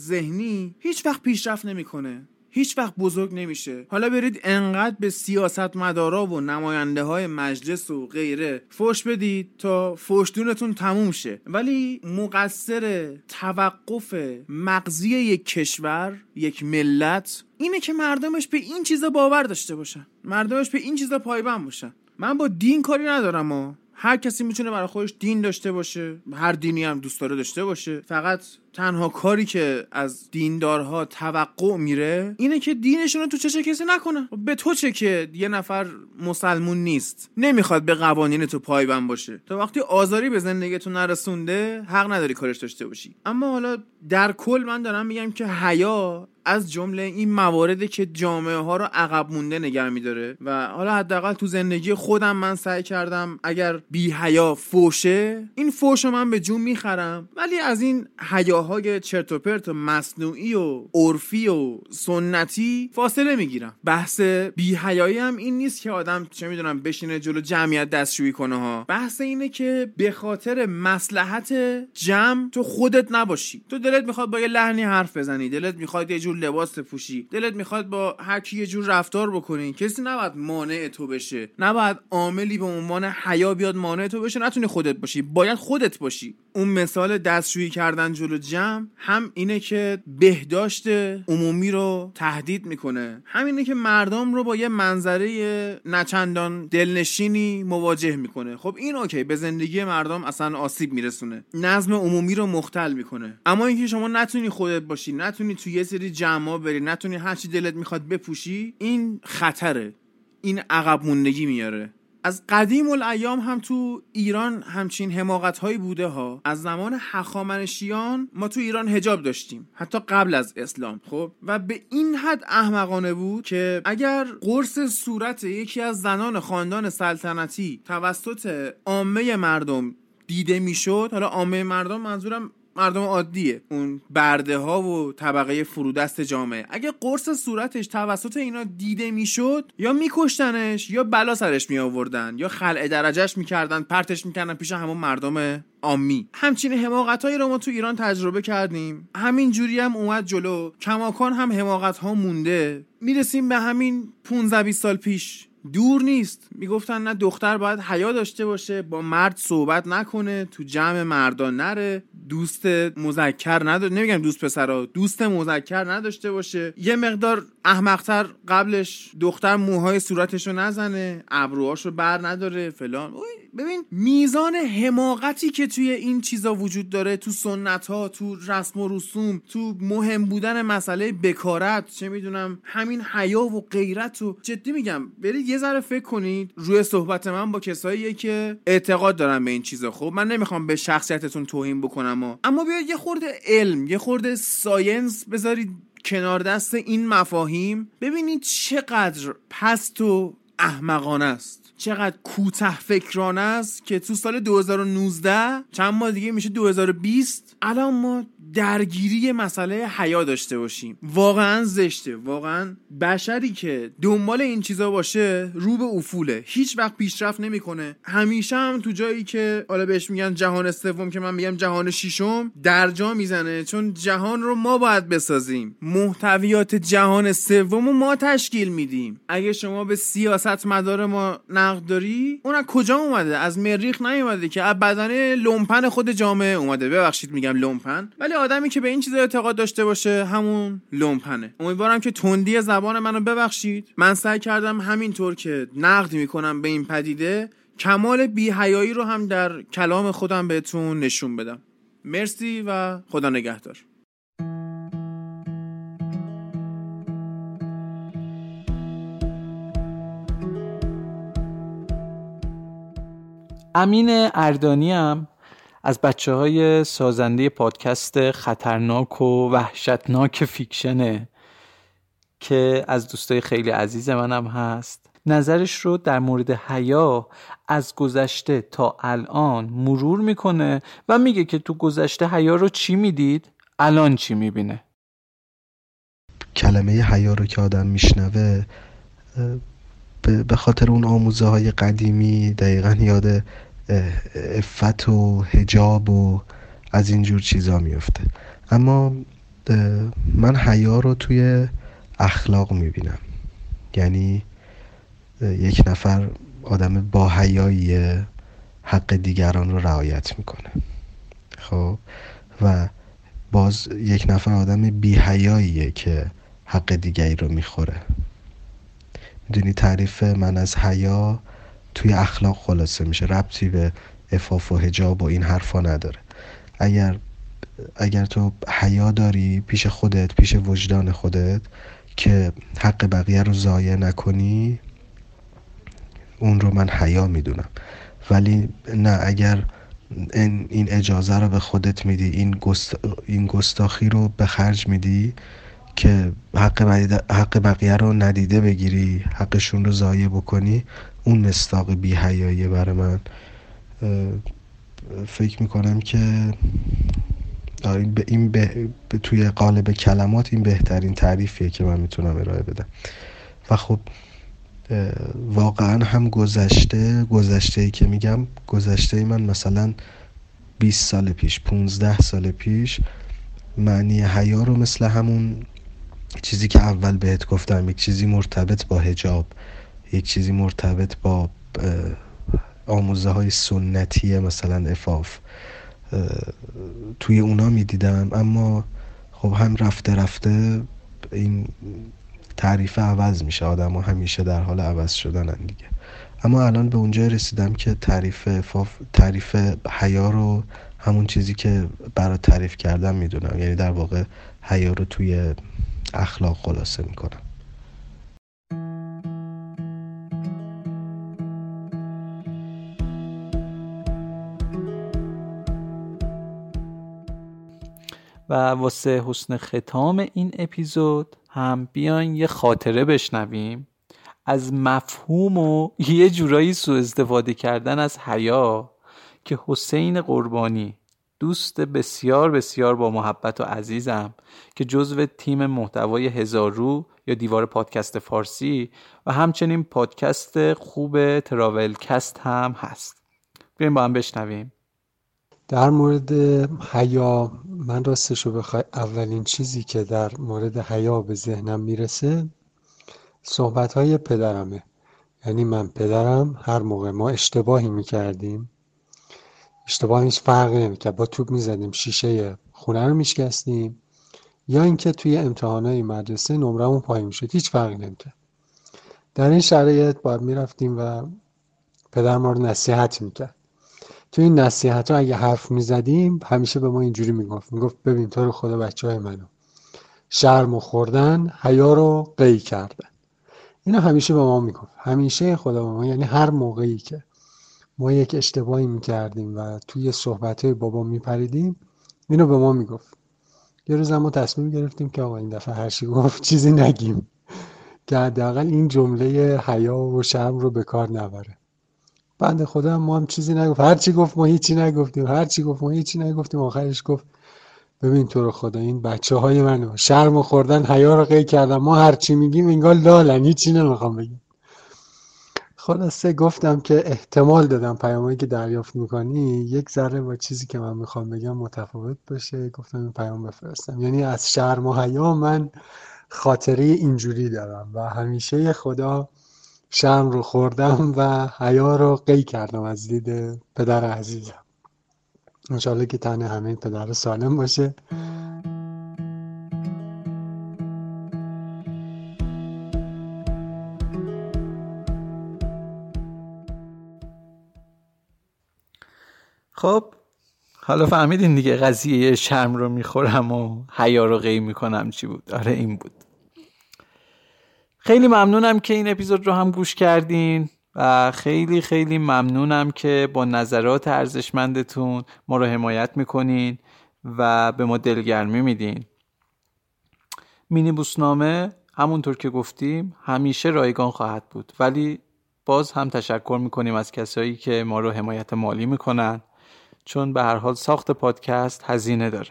ذهنی هیچ وقت پیشرفت نمیکنه، هیچ وقت بزرگ نمیشه. حالا برید انقدر به سیاستمدارا و نماینده های مجلس و غیره فوش بدید تا فوشدونتون تموم شه، ولی مقصر توقف مغزی یک کشور، یک ملت، اینه که مردمش به این چیزا باور داشته باشن، مردمش به این چیزا پایبند باشن. من با دین کاری ندارم و هر کسی میتونه برای خودش دین داشته باشه، هر دینی هم دوست داره داشته باشه. فقط تنها کاری که از دیندارها توقع میره اینه که دینشون رو تو چش کسی نکنه. به تو چه که یه نفر مسلمون نیست، نمیخواد به قوانین تو پایبند باشه، تا وقتی آزاری به زندگیتون نرسونده حق نداری کارش داشته باشی. اما حالا در کل من دارم میگم که حیا از جمله این مواردی که جامعه ها رو عقب مونده نگه میداره و حالا حداقل تو زندگی خودم من سعی کردم اگر بی حیا فوشه، این فوشو من به جون میخرم، ولی از این حیاهای چرت و پرت و مصنوعی و عرفی و سنتی فاصله میگیرم. بحث بی حیایی هم این نیست که آدم چه میدونم بشینه جلو جمعیت دستشویی کنه ها. بحث اینه که به خاطر مصلحت جمع تو خودت نباشی. تو دلت میخواد با یه لحنی حرف بزنی، دلت میخواد یه جور لباس بپوشی، دلت میخواد با هر کی یه جور رفتار بکنی، کسی نباید مانع تو بشه، نباید عاملی به عنوان حیا بیاد مانع تو بشه، نتونی خودت باشی، باید خودت باشی. اون مثال دستشویی کردن جلو جمع هم اینه که بهداشت عمومی رو تهدید میکنه، همینه که مردم رو با یه منظره نچندان دلنشینی مواجه میکنه. خب این اوکی، به زندگی مردم اصلا آسیب میرسونه، نظم عمومی رو مختل میکنه. اما اینکه شما نتونی خودت باشی، نتونی تو یه سری جمعا بری، نتونی هر چی دلت میخواد بپوشی، این خطره، این عقب موندگی میاره. از قدیم الایام هم تو ایران همچین حماقت‌هایی بوده ها. از زمان هخامنشیان ما تو ایران حجاب داشتیم، حتی قبل از اسلام. خب و به این حد احمقانه بود که اگر قرص صورت یکی از زنان خاندان سلطنتی توسط عامه مردم دیده میشد، حالا عامه مردم منظورم مردم عادیه، اون برده ها و طبقه فرودست جامعه، اگه قرص صورتش توسط اینا دیده میشد، یا میکشتنش یا بلا سرش می آوردن یا خلع درجهش میکردن، پرتش میکردن پیش همون مردم عامی. همچین حماقتایی رو ما تو ایران تجربه کردیم، همین جوری هم اومد جلو، کماکان هم حماقت ها مونده. میرسیم به همین 15-20 سال پیش، دور نیست میگفتن نه دختر باید حیا داشته باشه، با مرد صحبت نکنه، تو جمع مردان نره، دوست مذکر نداره، نمیگم دوست پسرا، دوست مذکر نداشته باشه. یه مقدار احمق‌تر قبلش دختر موهای صورتشو نزنه، ابروهاشو بر نداره فلان. ببین میزان حماقتی که توی این چیزا وجود داره، تو سنت ها، تو رسم و رسوم، تو مهم بودن مسئله بکارت، چه میدونم همین حیا و غیرت. و جدی میگم برید یه ذره فکر کنید روی صحبت من با کساییه که اعتقاد دارن به این چیزا. خب من نمیخوام به شخصیتتون توهین بکنم اما بیاید یه خورده علم، یه خورده ساینس بذارید کنار دست این مفاهیم، ببینید چقدر پست و احمقانه است، چقدر کوته فکرانه است که تو سال 2019 چند ماه دیگه میشه 2020 الان ما درگیری مسئله حیا داشته باشیم. واقعا زشته، واقعا بشری که دنبال این چیزا باشه رو به افوله، هیچ وقت پیشرفت نمیکنه. همیشه هم تو جایی که حالا بهش میگن جهان سوم که من میگم جهان ششم درجا میزنه، چون جهان رو ما باید بسازیم، محتویات جهان سوم رو ما تشکیل میدیم. اگه شما به سیاست مدار ما نقد داری، اون از کجا اومده؟ از مریخ نیومده که، از بدن لومپن خود جامعه اومده. ببخشید میگم لومپن، ولی آدمی که به این چیزا اعتقاد داشته باشه همون لومپنه. امیدوارم که تندی زبان منو ببخشید. من سعی کردم همینطور که نقد میکنم به این پدیده، کمال بی‌حیایی رو هم در کلام خودم بهتون نشون بدم. مرسی و خدا نگهدار. امین اردانی هم از بچه‌های سازنده پادکست خطرناک و وحشتناک فیکشنه که از دوستای خیلی عزیز منم هست. نظرش رو در مورد حیا از گذشته تا الان مرور میکنه و میگه که تو گذشته حیا رو چی میدید، الان چی میبینه. کلمه حیا رو که آدم میشنوه به خاطر اون آموزه های قدیمی دقیقا یاد عفت و حجاب و از اینجور چیزا میفته. اما من حیا رو توی اخلاق میبینم. یعنی یک نفر آدم با حیاییه، حق دیگران رو رعایت میکنه. خب و باز یک نفر آدم بی حیاییه که حق دیگری رو میخوره. میدونی تعریف من از حیا توی اخلاق خلاصه میشه، ربطی به عفاف و حجاب و این حرفا نداره. اگر تو حیا داری پیش خودت، پیش وجدان خودت که حق بقیه رو ضایع نکنی، اون رو من حیا میدونم. ولی نه، اگر این اجازه رو به خودت میدی، این گستاخی رو به خرج میدی که حق بقیه رو ندیده بگیری، حقشون رو ضایع بکنی، اون مصداق بی حیاییه برای من. فکر میکنم که توی قالب کلمات این بهترین تعریفیه که من میتونم ارائه بدم. و خب واقعا هم گذشته‌ای که میگم، گذشته من مثلا 20 سال پیش، 15 سال پیش، معنی حیا رو مثل همون چیزی که اول بهت گفتم، یک چیزی مرتبط با حجاب، یک چیزی مرتبط با آموزه های سنتی مثلا عفاف، توی اونا میدیدم. اما خب هم رفته این تعریف عوض میشه، آدم ها همیشه در حال عوض شدنن دیگه. اما الان به اونجا رسیدم که تعریف حیا رو همون چیزی که برای تعریف کردم میدونم. یعنی در واقع حیا رو توی اخلاق خلاصه میکنم. و واسه حسن ختام این اپیزود هم بیاین یه خاطره بشنویم از مفهوم و یه جورایی سوء استفاده کردن از حیا که حسین قربانی، دوست بسیار بسیار با محبت و عزیزم که جزو تیم محتوای هزار رو یا دیوار پادکست فارسی و همچنین پادکست خوب تراول کست هم هست. بیاین با هم بشنویم. در مورد حیا، من راستشو بخوای اولین چیزی که در مورد حیا به ذهنم میرسه صحبت‌های پدرمه. یعنی من پدرم هر موقع ما اشتباهی میکردیم، اشتباه هیچ فرقی نمیکرد، با توپ میزدیم شیشه خونه رو میشکستیم، یا اینکه توی امتحانات مدرسه نمرمون پایین میشد، هیچ فرقی نمیکرد. در این شرایط باید میرفتیم و پدر ما رو نصیحت میکرد. تو این نصیحت ها اگه حرف میزدیم همیشه به ما اینجوری میگفت ببین تو رو خدا بچه های منو شرمو خوردن، حیا رو قی کردن. اینو همیشه به ما میگفت، همیشه خدا به ما. یعنی هر موقعی که ما یک اشتباهی میکردیم و توی صحبت های بابا میپریدیم اینو به ما میگفت. یه روز ما تصمیم گرفتیم که آقا این دفعه هر چی گفت چیزی نگیم که حداقل این جمله حیا و شرم رو به کار نبره. بنده خدا ما هم چیزی نگفت، هر چی گفت ما هیچی نگفتیم، آخرش گفت ببین تو رو خدا این بچه‌های منو شرم خوردن، حیا رو قی کردن، ما هر چی میگیم انگار لالن، هیچی نمیخوام بگم. خلاصه گفتم که احتمال دادم پیامایی که دریافت میکنی یک ذره با چیزی که من میخوام بگم متفاوت باشه، گفتم این پیام بفرستم. یعنی از شرم و حیا من خاطره اینجوری دارم و همیشه خدا شرم رو خوردم و حیا رو قی کردم از دید پدر عزیزم. انشالله که تن همه پدر سالم باشه. خب حالا فهمیدین دیگه قضیه شرم رو میخورم و حیا رو قی میکنم چی بود. آره این بود. خیلی ممنونم که این اپیزود رو هم گوش کردین و خیلی خیلی ممنونم که با نظرات ارزشمندتون ما رو حمایت میکنین و به ما دلگرمی میدین. مینیبوسنامه همونطور که گفتیم همیشه رایگان خواهد بود، ولی باز هم تشکر میکنیم از کسایی که ما رو حمایت مالی میکنن، چون به هر حال ساخت پادکست هزینه داره.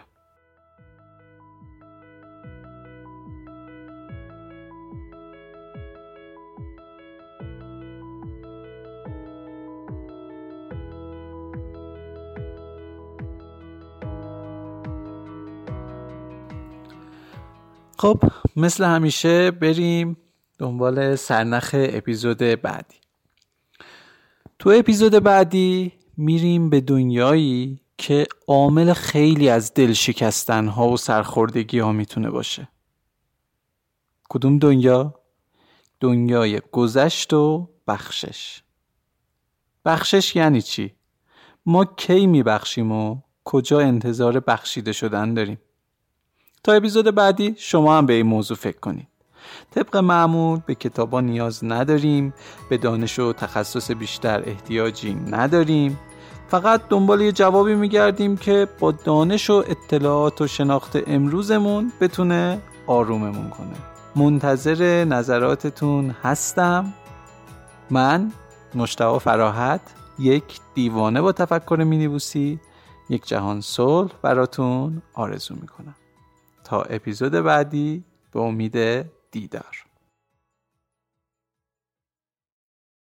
خب مثل همیشه بریم دنبال سرنخ اپیزود بعدی. تو اپیزود بعدی میریم به دنیایی که عامل خیلی از دل شکستن ها و سرخوردگی ها میتونه باشه. کدوم دنیا؟ دنیای گذشت و بخشش. بخشش یعنی چی؟ ما کی میبخشیم و کجا انتظار بخشیده شدن داریم؟ تا اپیزود بعدی شما هم به این موضوع فکر کنید. طبق معمول به کتابا نیاز نداریم، به دانش و تخصص بیشتر احتیاجی نداریم، فقط دنبال یه جوابی میگردیم که با دانش و اطلاعات و شناخت امروزمون بتونه آروممون کنه. منتظر نظراتتون هستم. من مجتبی فراحت، یک دیوانه با تفکر مینیبوسی، یک جهان صلح براتون آرزو میکنم. تا اپیزود بعدی به امید دیدار.